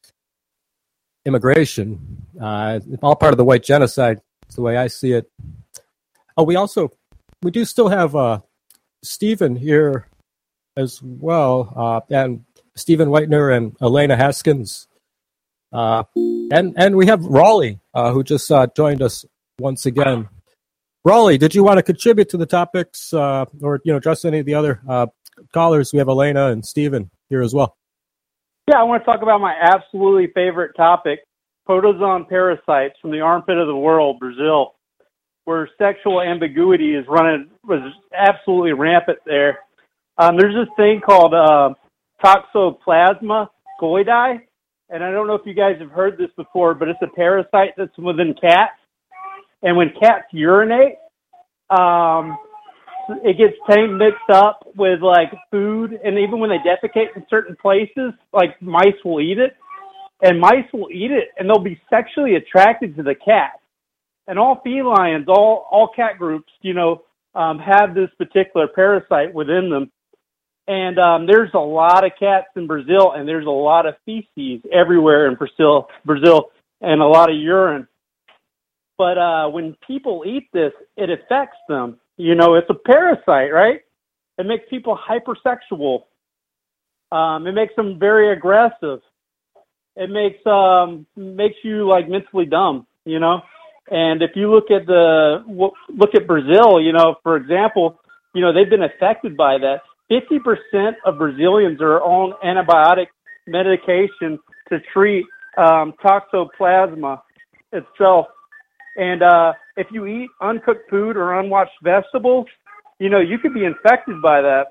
immigration, uh, all part of the white genocide. That's the way I see it. Oh, we also, we do still have uh, Stephen here as well, uh, and Stephen Whitener and Elena Haskins. Uh, and, and we have Raleigh, uh, who just uh, joined us once again. Raleigh, did you want to contribute to the topics uh, or, you know, address any of the other uh, callers? We have Elena and Stephen here as well. Yeah, I want to talk about my absolutely favorite topic, protozoan parasites from the armpit of the world, Brazil, where sexual ambiguity is running, was absolutely rampant there. Um, there's this thing called uh, Toxoplasma goidae, and I don't know if you guys have heard this before, but it's a parasite that's within cats. And when cats urinate, um, it gets tamed mixed up with like food, and even when they defecate in certain places, like mice will eat it. And mice will eat it, and they'll be sexually attracted to the cat. And all felines, all all cat groups, you know, um, have this particular parasite within them. And um, there's a lot of cats in Brazil, and there's a lot of feces everywhere in Brazil, Brazil, and a lot of urine. But uh, when people eat this, it affects them. You know, it's a parasite, right? It makes people hypersexual. Um, it makes them very aggressive. It makes um makes you like mentally dumb, you know. And if you look at the look at Brazil, you know, for example, you know, they've been affected by that. Fifty percent of Brazilians are on antibiotic medication to treat um, toxoplasma itself. And uh, if you eat uncooked food or unwashed vegetables, you know, you could be infected by that.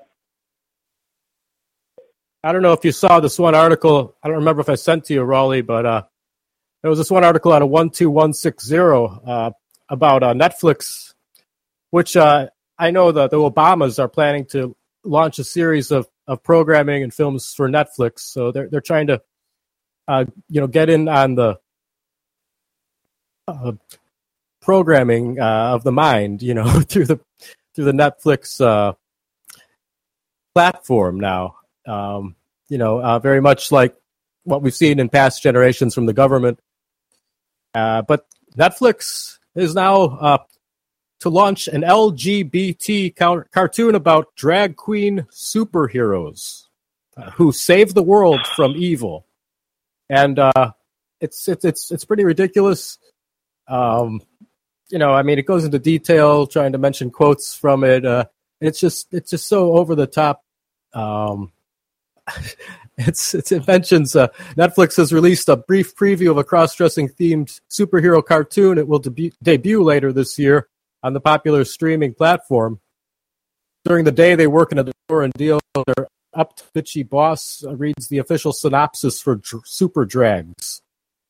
I don't know if you saw this one article. I don't remember if I sent to you, Raleigh, but uh, there was this one article out of one two one six zero uh, about uh, Netflix, which uh, I know that the Obamas are planning to launch a series of, of programming and films for Netflix. So they're they're trying to, uh, you know, get in on the uh, programming uh, of the mind, you know, through the through the Netflix uh, platform now. Um, you know, uh, very much like what we've seen in past generations from the government. Uh, but Netflix is now uh, to launch an L G B T car- cartoon about drag queen superheroes uh, who save the world from evil, and uh, it's it's it's it's pretty ridiculous. Um, you know, I mean, it goes into detail, trying to mention quotes from it. Uh, it's just it's just so over the top. Um, It's it's inventions. Uh, Netflix has released a brief preview of a cross-dressing themed superhero cartoon. It will debu- debut later this year on the popular streaming platform. During the day, they work in a door and deal. Their up bitchy boss uh, reads the official synopsis for dr- Super Drags.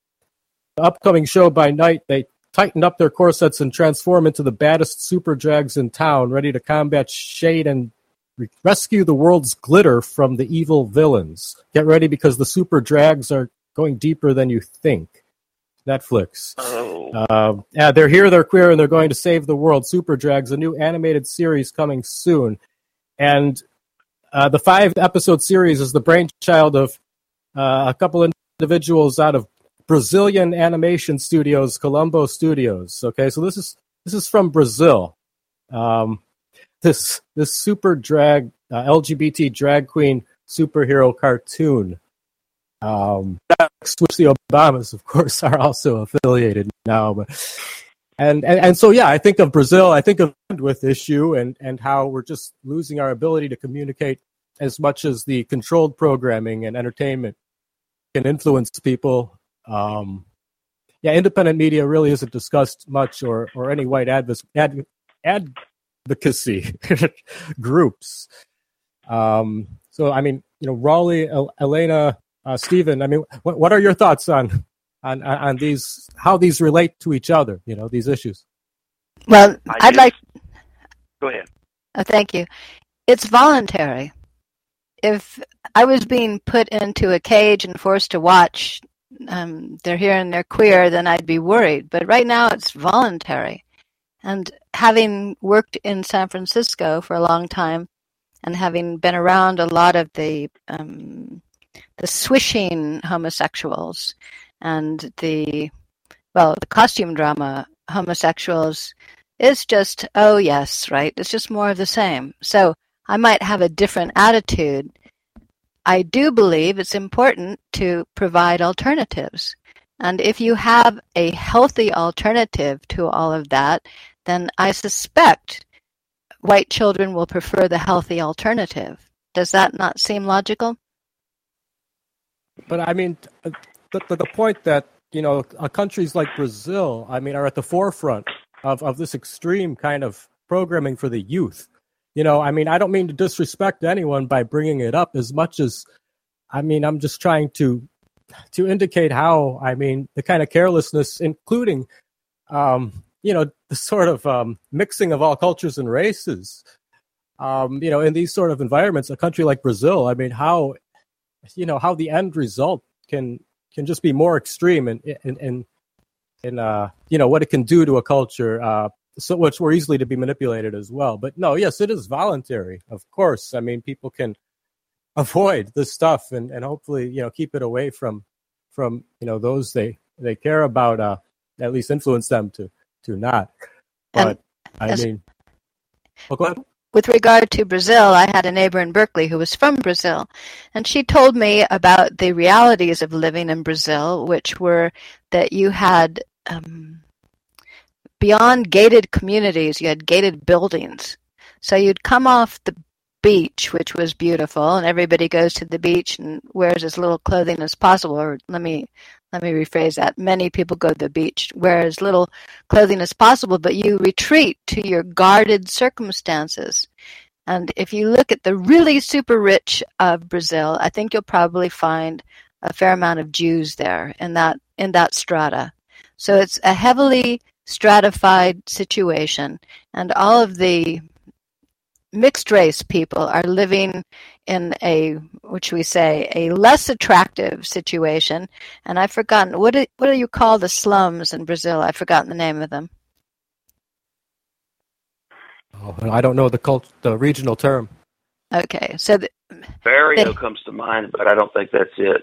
The upcoming show by night, they tighten up their corsets and transform into the baddest super drags in town, ready to combat shade and rescue the world's glitter from the evil villains. Get ready because the super drags are going deeper than you think. Netflix. Oh. Uh, yeah, they're here, they're queer, and they're going to save the world. Super Drags, a new animated series coming soon. And uh, the five-episode series is the brainchild of uh, a couple individuals out of Brazilian animation studios, Colombo Studios. Okay, so this is this is from Brazil. Um, This this super drag uh, L G B T drag queen superhero cartoon, um, which the Obamas, of course, are also affiliated now. But and, and and so yeah, I think of Brazil. I think of with issue and and how we're just losing our ability to communicate as much as the controlled programming and entertainment can influence people. Um, yeah, independent media really isn't discussed much, or or any white adv- ad, ad advocacy groups. Um, so, I mean, you know, Raleigh, El- Elena, uh, Stephen, I mean, what, what are your thoughts on, on, on these, how these relate to each other, you know, these issues? Well, I I'd just- like... Go ahead. Oh, thank you. It's voluntary. If I was being put into a cage and forced to watch, um, they're here and they're queer, then I'd be worried. But right now it's voluntary. And having worked in San Francisco for a long time and having been around a lot of the um, the swishing homosexuals and the, well, the costume drama homosexuals, it's just, oh yes, right? It's just more of the same. So I might have a different attitude. I do believe it's important to provide alternatives. And if you have a healthy alternative to all of that, then I suspect white children will prefer the healthy alternative. Does that not seem logical? But I mean, the, the, the point that, you know, uh, countries like Brazil, I mean, are at the forefront of, of this extreme kind of programming for the youth. You know, I mean, I don't mean to disrespect anyone by bringing it up as much as, I mean, I'm just trying to to indicate how, I mean, the kind of carelessness, including, um, you know, the sort of um, mixing of all cultures and races, um, you know, in these sort of environments, a country like Brazil, I mean, how, you know, how the end result can can just be more extreme and, and, and, and uh, you know, what it can do to a culture, uh, so much more easily to be manipulated as well. But no, yes, it is voluntary, of course. I mean, people can avoid this stuff and, and hopefully, you know, keep it away from, from, you know, those they, they care about, uh, at least influence them to, to not. But and I mean, oh, go ahead. With regard to Brazil, I had a neighbor in Berkeley who was from Brazil, and she told me about the realities of living in Brazil, which were that you had, um, beyond gated communities, you had gated buildings. So you'd come off the beach, which was beautiful, and everybody goes to the beach and wears as little clothing as possible. Or let me let me rephrase that. Many people go to the beach, wear as little clothing as possible, but you retreat to your guarded circumstances. And if you look at the really super rich of Brazil, I think you'll probably find a fair amount of Jews there in that in that strata. So it's a heavily stratified situation, and all of the mixed race people are living in a, which we say, a less attractive situation. And I've forgotten, what do, what do you call the slums in Brazil? I've forgotten the name of them. Oh, I don't know the cult, the regional term. Okay, so the, Barrio they, comes to mind, but I don't think that's it.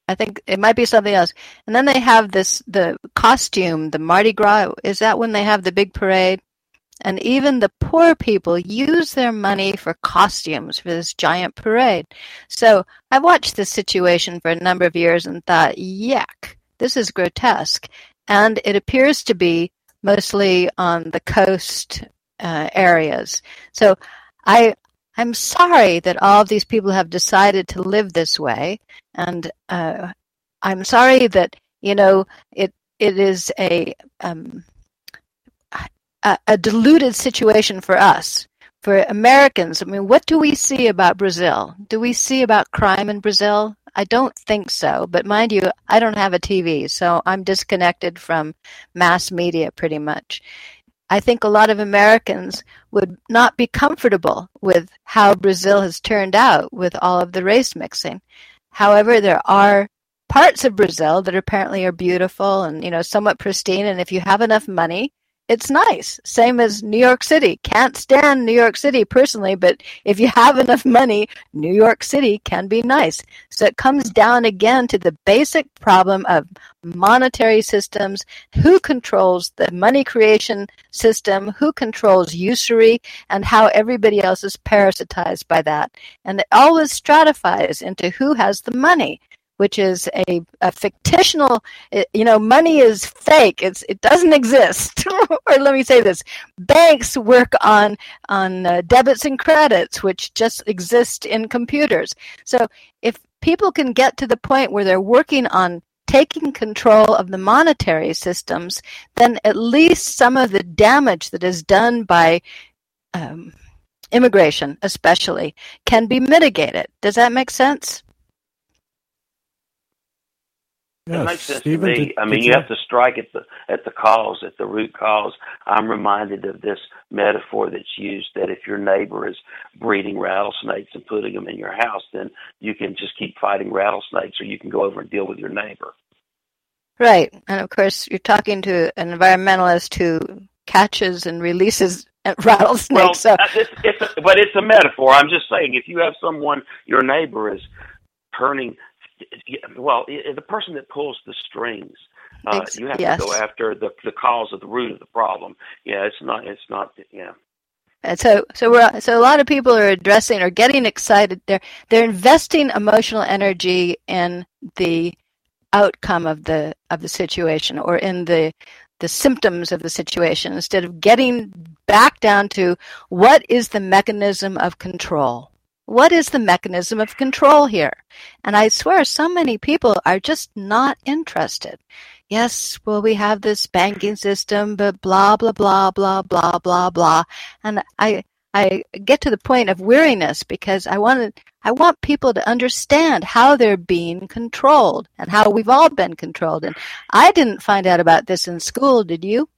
I think it might be something else. And then they have this, the costume, the Mardi Gras. Is that when they have the big parade? And even the poor people use their money for costumes for this giant parade. So I've watched this situation for a number of years and thought, yuck, this is grotesque. And it appears to be mostly on the coast uh, areas. So I, I'm sorry that all of these people have decided to live this way. And uh, I'm sorry that, you know, it it is a... Um, A, a diluted situation for us, for Americans. I mean, what do we see about Brazil? Do we see about crime in Brazil? I don't think so. But mind you, I don't have a T V, so I'm disconnected from mass media pretty much. I think a lot of Americans would not be comfortable with how Brazil has turned out with all of the race mixing. However, there are parts of Brazil that apparently are beautiful and, you know, somewhat pristine. And if you have enough money, it's nice. Same as New York City. Can't stand New York City personally, but if you have enough money, New York City can be nice. So it comes down again to the basic problem of monetary systems, who controls the money creation system, who controls usury, and how everybody else is parasitized by that. And it always stratifies into who has the money, which is a, a fictional, you know, money is fake. It's it doesn't exist. Or let me say this: banks work on on uh, debits and credits, which just exist in computers. So if people can get to the point where they're working on taking control of the monetary systems, then at least some of the damage that is done by um, immigration, especially, can be mitigated. Does that make sense? It Yes, makes sense Stephen, to me. did- I mean, did you you- have to strike at the at the cause, at the root cause. I'm reminded of this metaphor that's used that if your neighbor is breeding rattlesnakes and putting them in your house, then you can just keep fighting rattlesnakes, or you can go over and deal with your neighbor. Right. And of course, you're talking to an environmentalist who catches and releases rattlesnakes. Well, so, it's, it's a, but it's a metaphor. I'm just saying, if you have someone, your neighbor is turning. Well, the person that pulls the strings, uh, Ex- you have yes. to go after the the cause of the root of the problem. Yeah, it's not. It's not. Yeah. And so, so we're so a lot of people are addressing or getting excited. They're they're investing emotional energy in the outcome of the of the situation, or in the the symptoms of the situation, instead of getting back down to what is the mechanism of control. What is the mechanism of control here? And I swear so many people are just not interested. Yes, well, we have this banking system, but blah, blah, blah, blah, blah, blah, blah. And I I get to the point of weariness because I want I want people to understand how they're being controlled and how we've all been controlled. And I didn't find out about this in school, did you?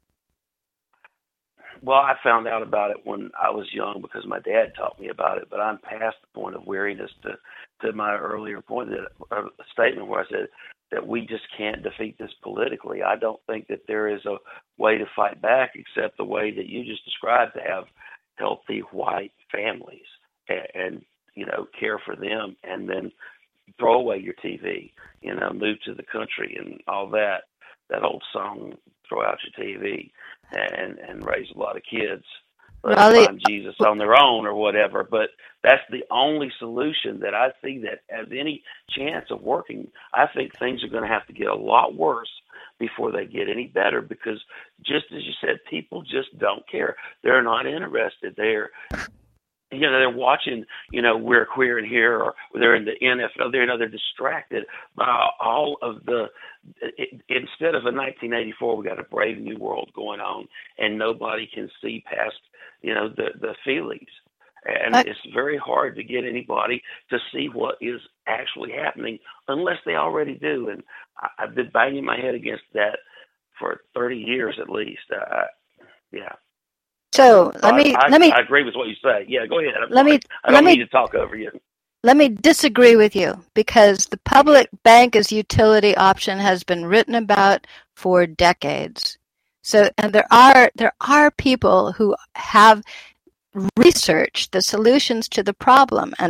Well, I found out about it when I was young because my dad taught me about it. But I'm past the point of weariness to to my earlier point, that uh, statement where I said that we just can't defeat this politically. I don't think that there is a way to fight back except the way that you just described, to have healthy white families and, and you know, care for them, and then throw away your T V, you know, move to the country and all that. That old song, throw out your T V and, and raise a lot of kids. Let them Raleigh- find Jesus on their own or whatever. But that's the only solution that I see that has any chance of working. I think things are going to have to get a lot worse before they get any better, because just as you said, people just don't care. They're not interested. They're, you know, they're watching, you know, We're Queer in Here, or they're in the N F L. They're, you know, they're distracted by all of the, it, instead of a nineteen eighty-four, we got a Brave New World going on, and nobody can see past, you know, the, the feelings. And I- it's very hard to get anybody to see what is actually happening unless they already do. And I, I've been banging my head against that for thirty years at least. Uh, yeah. So let me I, I, let me I agree with what you say. Yeah, go ahead. I'm Let me- sorry. I let don't me- need to talk over you. Let me disagree with you, because the public bank as utility option has been written about for decades. So, and there are there are people who have researched the solutions to the problem, and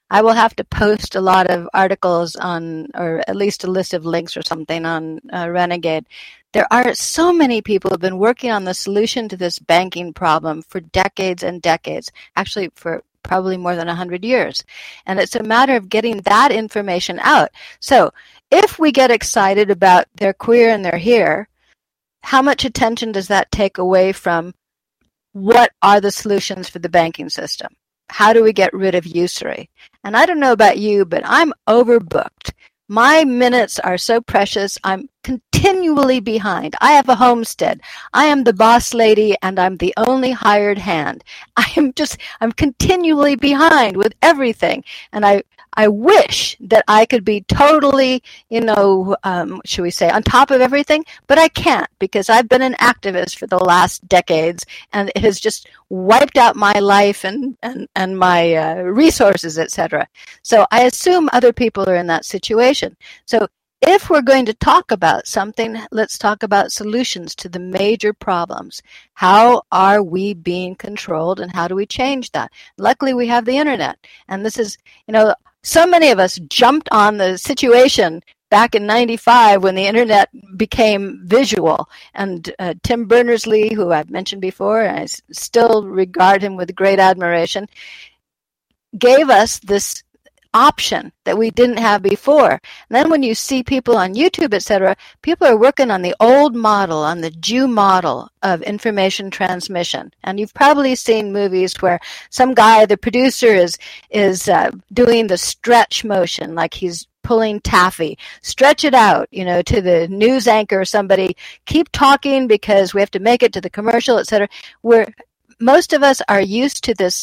I will have to post a lot of articles on, or at least a list of links or something on uh, Renegade. There are so many people who have been working on the solution to this banking problem for decades and decades, actually for probably more than one hundred years. And it's a matter of getting that information out. So if we get excited about they're queer and they're here, how much attention does that take away from what are the solutions for the banking system? How do we get rid of usury? And I don't know about you, but I'm overbooked. My minutes are so precious. I'm continually behind. I have a homestead. I am the boss lady, and I'm the only hired hand. I am just, I'm continually behind with everything. And I, I wish that I could be totally, you know, um, should we say, on top of everything, but I can't because I've been an activist for the last decades, and it has just wiped out my life and, and, and my uh, resources, et cetera. So I assume other people are in that situation. So if we're going to talk about something, let's talk about solutions to the major problems. How are we being controlled, and how do we change that? Luckily, we have the internet. And this is, you know, so many of us jumped on the situation back in ninety-five when the internet became visual. And uh, Tim Berners-Lee, who I've mentioned before, and I s- still regard him with great admiration, gave us this option that we didn't have before. And then when you see people on YouTube, et cetera, people are working on the old model, on the Jew model of information transmission. And you've probably seen movies where some guy, the producer, is is uh, doing the stretch motion, like he's pulling taffy. Stretch it out, you know, to the news anchor or somebody. Keep talking because we have to make it to the commercial, et cetera. Where most of us are used to this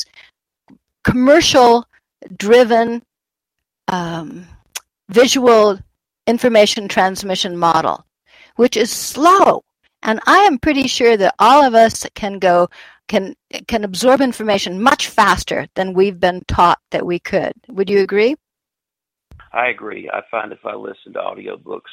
commercial-driven Um, visual information transmission model, which is slow. And I am pretty sure that all of us can go, can can absorb information much faster than we've been taught that we could. Would you agree? I agree. I find if I listen to audiobooks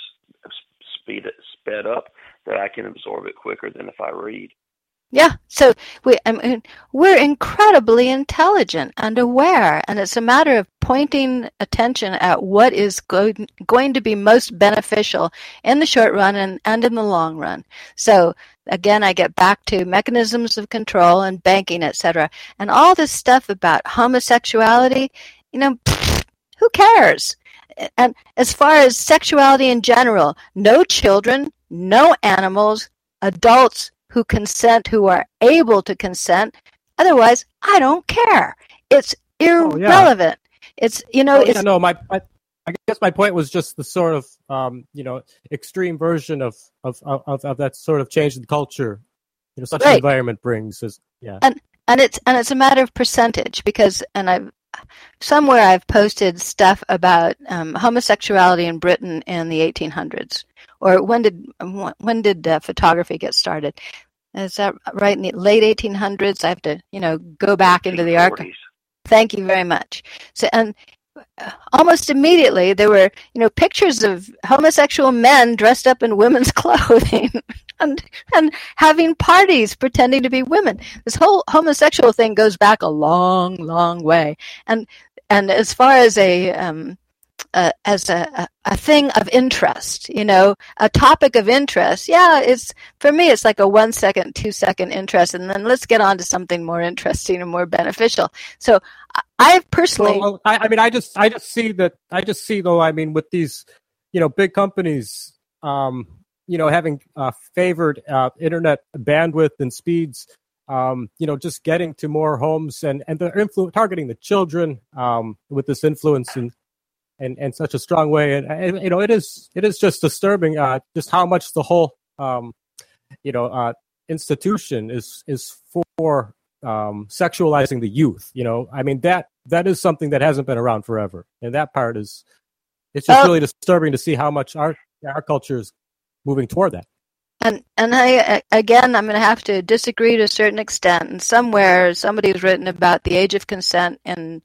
speed it sped up, that I can absorb it quicker than if I read. Yeah, so we, I mean, we're incredibly intelligent and aware, and it's a matter of pointing attention at what is go- going to be most beneficial in the short run and, and in the long run. So again, I get back to mechanisms of control and banking, et cetera, and all this stuff about homosexuality, you know, pfft, who cares? And as far as sexuality in general, no children, no animals, adults who consent, who are able to consent. Otherwise, I don't care. It's irrelevant. Oh, yeah. It's, you know, oh, it's... Yeah, no, my, my, I guess my point was just the sort of, um, you know, extreme version of, of, of, of that sort of change in culture, you know, such right. an environment brings. Is, yeah. And, and it's, and it's a matter of percentage because, and I've, somewhere I've posted stuff about um, homosexuality in Britain in the eighteen hundreds. Or when did when did uh, photography get started? Is that right in the late eighteen hundreds? I have to, you know, go back into the archive. Thank you very much. So, and almost immediately there were, you know, pictures of homosexual men dressed up in women's clothing and and having parties pretending to be women. This whole homosexual thing goes back a long, long way. And and as far as a um, Uh, as a, a thing of interest, you know, a topic of interest. Yeah, it's for me, it's like a one second, two second interest, and then let's get on to something more interesting and more beneficial. So I personally, well, I, I mean, I just, I just see that, I just see though, I mean, with these, you know, big companies, um, you know, having uh, favored uh, internet bandwidth and speeds, um, you know, just getting to more homes and and they're influ- targeting the children um, with this influence and. And in such a strong way, and, and you know, it is it is just disturbing, uh, just how much the whole, um, you know, uh, institution is is for um, sexualizing the youth. You know, I mean that that is something that hasn't been around forever, and that part is it's just uh, really disturbing to see how much our our culture is moving toward that. And and I again, I'm going to have to disagree to a certain extent. And somewhere, somebody's written about the age of consent in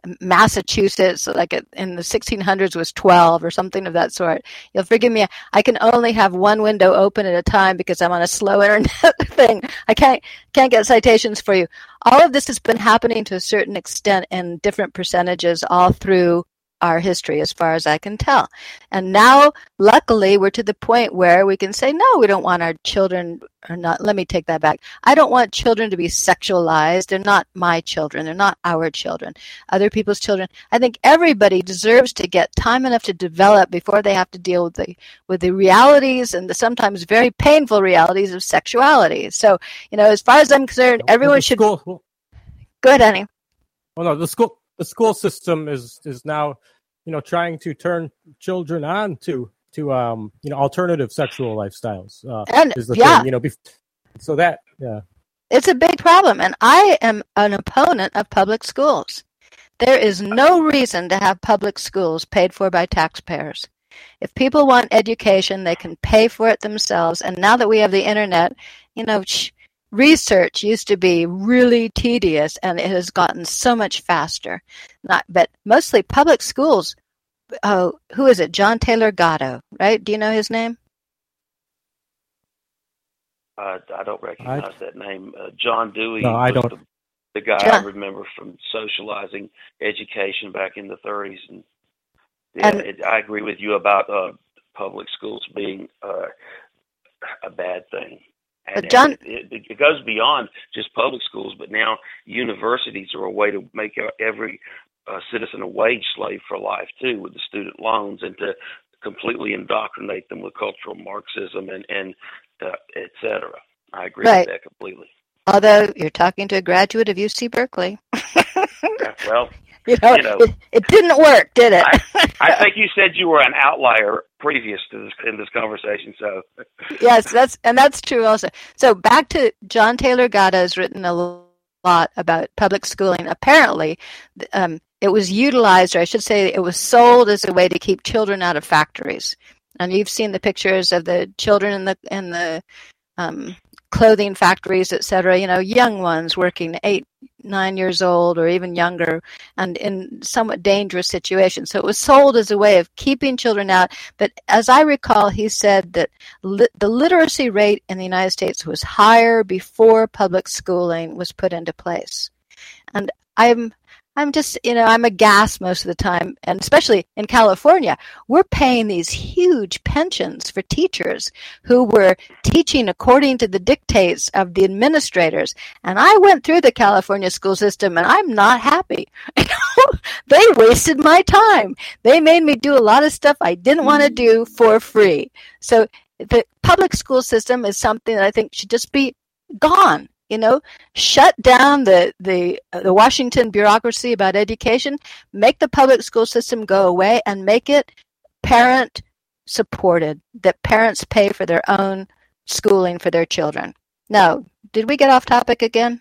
Massachusetts, like in the sixteen hundreds, was twelve or something of that sort. You'll forgive me. I can only have one window open at a time because I'm on a slow internet thing. I can't can't get citations for you. All of this has been happening to a certain extent in different percentages all through our history, as far as I can tell. And now, luckily, we're to the point where we can say, no, we don't want our children, or not, let me take that back. I don't want children to be sexualized. They're not my children. They're not our children. Other people's children. I think everybody deserves to get time enough to develop before they have to deal with the with the realities and the sometimes very painful realities of sexuality. So, you know, as far as I'm concerned, everyone should... School, Go ahead, Annie. Well, no, the school the school system is is now, you know, trying to turn children on to to um you know alternative sexual lifestyles. Uh, and is the yeah, thing, you know, bef- so that yeah, it's a big problem. And I am an opponent of public schools. There is no reason to have public schools paid for by taxpayers. If people want education, they can pay for it themselves. And now that we have the internet, you know. Sh- Research used to be really tedious, and it has gotten so much faster. Not, but mostly public schools. Oh, who is it? John Taylor Gatto, right? Do you know his name? Uh, I don't recognize I, that name. Uh, John Dewey. No, I don't. The, the guy John. I remember from socializing education back in the thirties, and yeah, And- it, I agree with you about uh, public schools being uh, a bad thing. And, But John- and it, it goes beyond just public schools, but now universities are a way to make every uh, citizen a wage slave for life too, with the student loans, and to completely indoctrinate them with cultural Marxism and and uh, et cetera. I agree Right. with that completely. Although you're talking to a graduate of U C Berkeley. Well, you know, you know it, it didn't work, did it? I, I think you said you were an outlier previous to this in this conversation. So Yes, that's and that's true also. So back to John Taylor Gatto has written a lot about public schooling. Apparently, um, it was utilized, or I should say, it was sold as a way to keep children out of factories. And you've seen the pictures of the children in the in the um, clothing factories, et cetera. You know, young ones working eight, nine years old, or even younger, and in somewhat dangerous situations. So it was sold as a way of keeping children out. But as I recall, he said that li- the literacy rate in the United States was higher before public schooling was put into place. And I'm I'm just, you know, I'm aghast most of the time, and especially in California, we're paying these huge pensions for teachers who were teaching according to the dictates of the administrators. And I went through the California school system, and I'm not happy. They wasted my time. They made me do a lot of stuff I didn't want to do for free. So the public school system is something that I think should just be gone. You know, shut down the, the the Washington bureaucracy about education, make the public school system go away, and make it parent supported, that parents pay for their own schooling for their children. Now, did we get off topic again?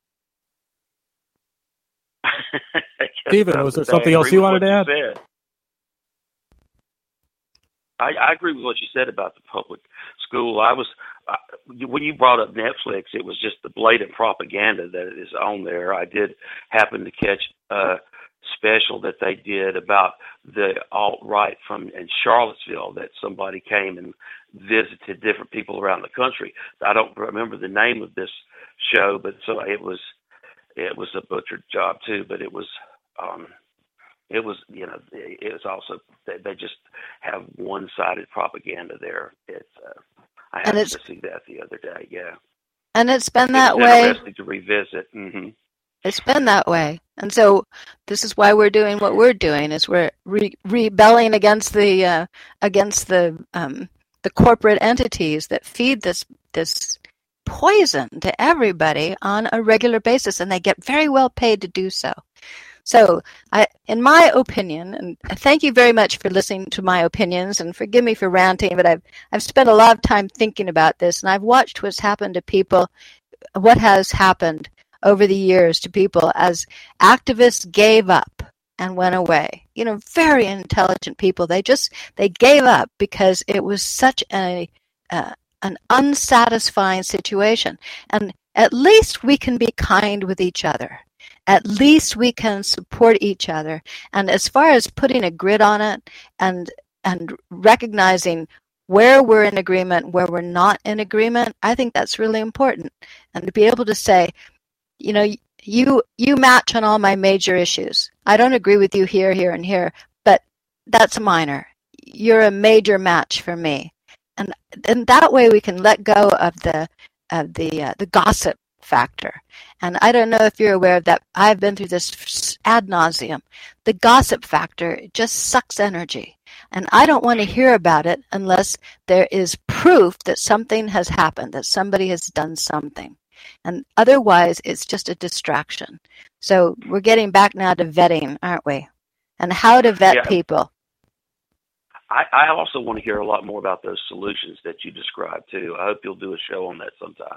Stephen, was there something else you wanted to add? Said. I, I agree with what you said about the public school. I was uh, when you brought up Netflix, it was just the blatant propaganda that is on there. I did happen to catch a special that they did about the alt-right from in Charlottesville, that somebody came and visited different people around the country. I don't remember the name of this show, but so it was it was a butchered job too. But it was. Um, It was, you know, it was also, they just have one-sided propaganda there. It's, uh, I happened to see that the other day, yeah. And it's been It that was way. interesting to revisit. Mm-hmm. It's been that way. And so this is why we're doing what we're doing, is we're re- rebelling against the, uh, against the, um, the corporate entities that feed this, this poison to everybody on a regular basis, and they get very well paid to do so. So, I, in my opinion, and thank you very much for listening to my opinions, and forgive me for ranting, but I've I've spent a lot of time thinking about this, and I've watched what's happened to people, what has happened over the years to people as activists gave up and went away. You know, very intelligent people. They just they gave up because it was such a uh, an unsatisfying situation. And at least we can be kind with each other. at least we can support each other. And as far as putting a grid on it and and recognizing where we're in agreement, where we're not in agreement, I think that's really important. And to be able to say, you know, you you match on all my major issues. I don't agree with you here, here, and here, but that's minor. You're a major match for me. And and that way we can let go of the of the uh, the gossip factor. And I don't know if you're aware of that. I've been through this ad nauseum. The gossip factor just sucks energy. And I don't want to hear about it unless there is proof that something has happened, that somebody has done something. And otherwise, it's just a distraction. So we're getting back now to vetting, aren't we? And how to vet yeah. people. I, I also want to hear a lot more about those solutions that you described, too. I hope you'll do a show on that sometime.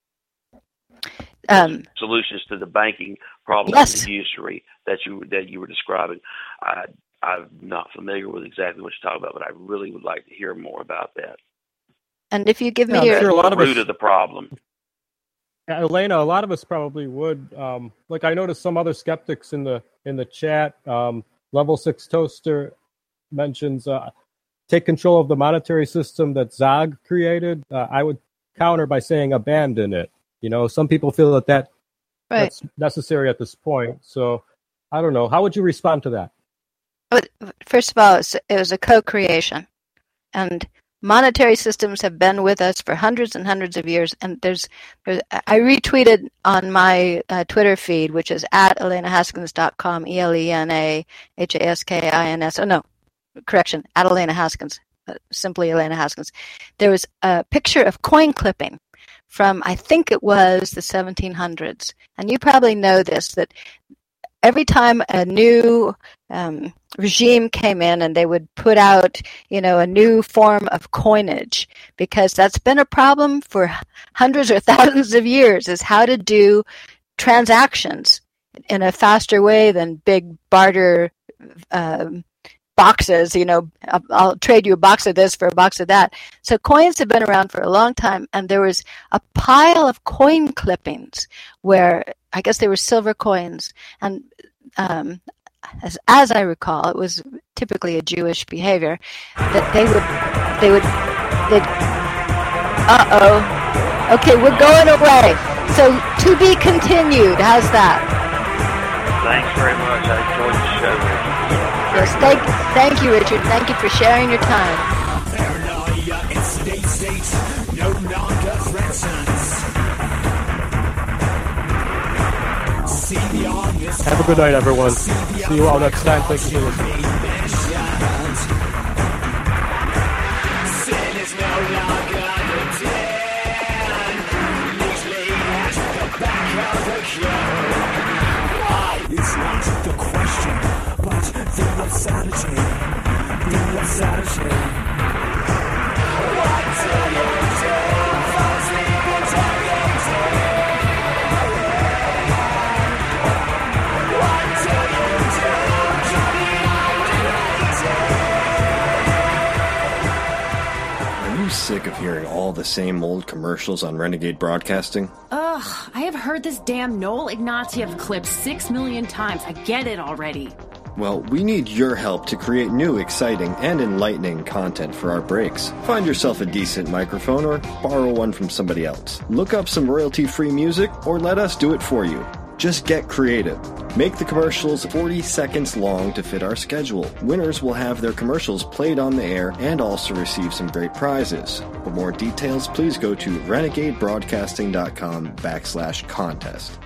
Um, solutions to the banking problem yes. and usury that you that you were describing. I, I'm not familiar with exactly what you're talking about, but I really would like to hear more about that. And if you give me yeah, your sure a lot of root us, of the problem. Yeah, Elena, a lot of us probably would. Um, like I noticed some other skeptics in the in the chat. Um, Level Six Toaster mentions uh, take control of the monetary system that Zog created. Uh, I would counter by saying abandon it. You know, some people feel that, that right. that's necessary at this point. So I don't know. How would you respond to that? First of all, it was a co-creation. And monetary systems have been with us for hundreds and hundreds of years. And there's, there's I retweeted on my uh, Twitter feed, which is at elena haskins dot com, E L E N A H A S K I N S. Oh, no, correction, at Elena Haskins, uh, simply Elena Haskins. There was a picture of coin clipping from, I think it was the seventeen hundreds. And you probably know this, that every time a new um, regime came in and they would put out, you know, a new form of coinage, because that's been a problem for hundreds or thousands of years, is how to do transactions in a faster way than big barter um, boxes, you know, I'll, I'll trade you a box of this for a box of that. So coins have been around for a long time, and there was a pile of coin clippings where I guess they were silver coins, and um, as, as I recall, it was typically a Jewish behavior that they would, they would, they. Uh-oh. Okay, we're going away. So to be continued. How's that? Thanks very much. I enjoyed the show. Yes, thank, thank you, Richard. Thank you for sharing your time. Paranoia and state states no longer threatens. Have a good night, everyone. See you all next time. Thank you for listening. Sin is no longer the den. Neatly at the back of the queue. Why is not the question, but the absurdity. The absurdity. What do you do for sleep integrity? Sick of hearing all the same old commercials on Renegade Broadcasting? Ugh, I have heard this damn Noel Ignatieff clip six million times. I get it already. Well, we need your help to create new, exciting, and enlightening content for our breaks. Find yourself a decent microphone or borrow one from somebody else. Look up some royalty-free music or let us do it for you. Just get creative. Make the commercials forty seconds long to fit our schedule. Winners will have their commercials played on the air and also receive some great prizes. For more details, please go to renegadebroadcasting.com backslash contest.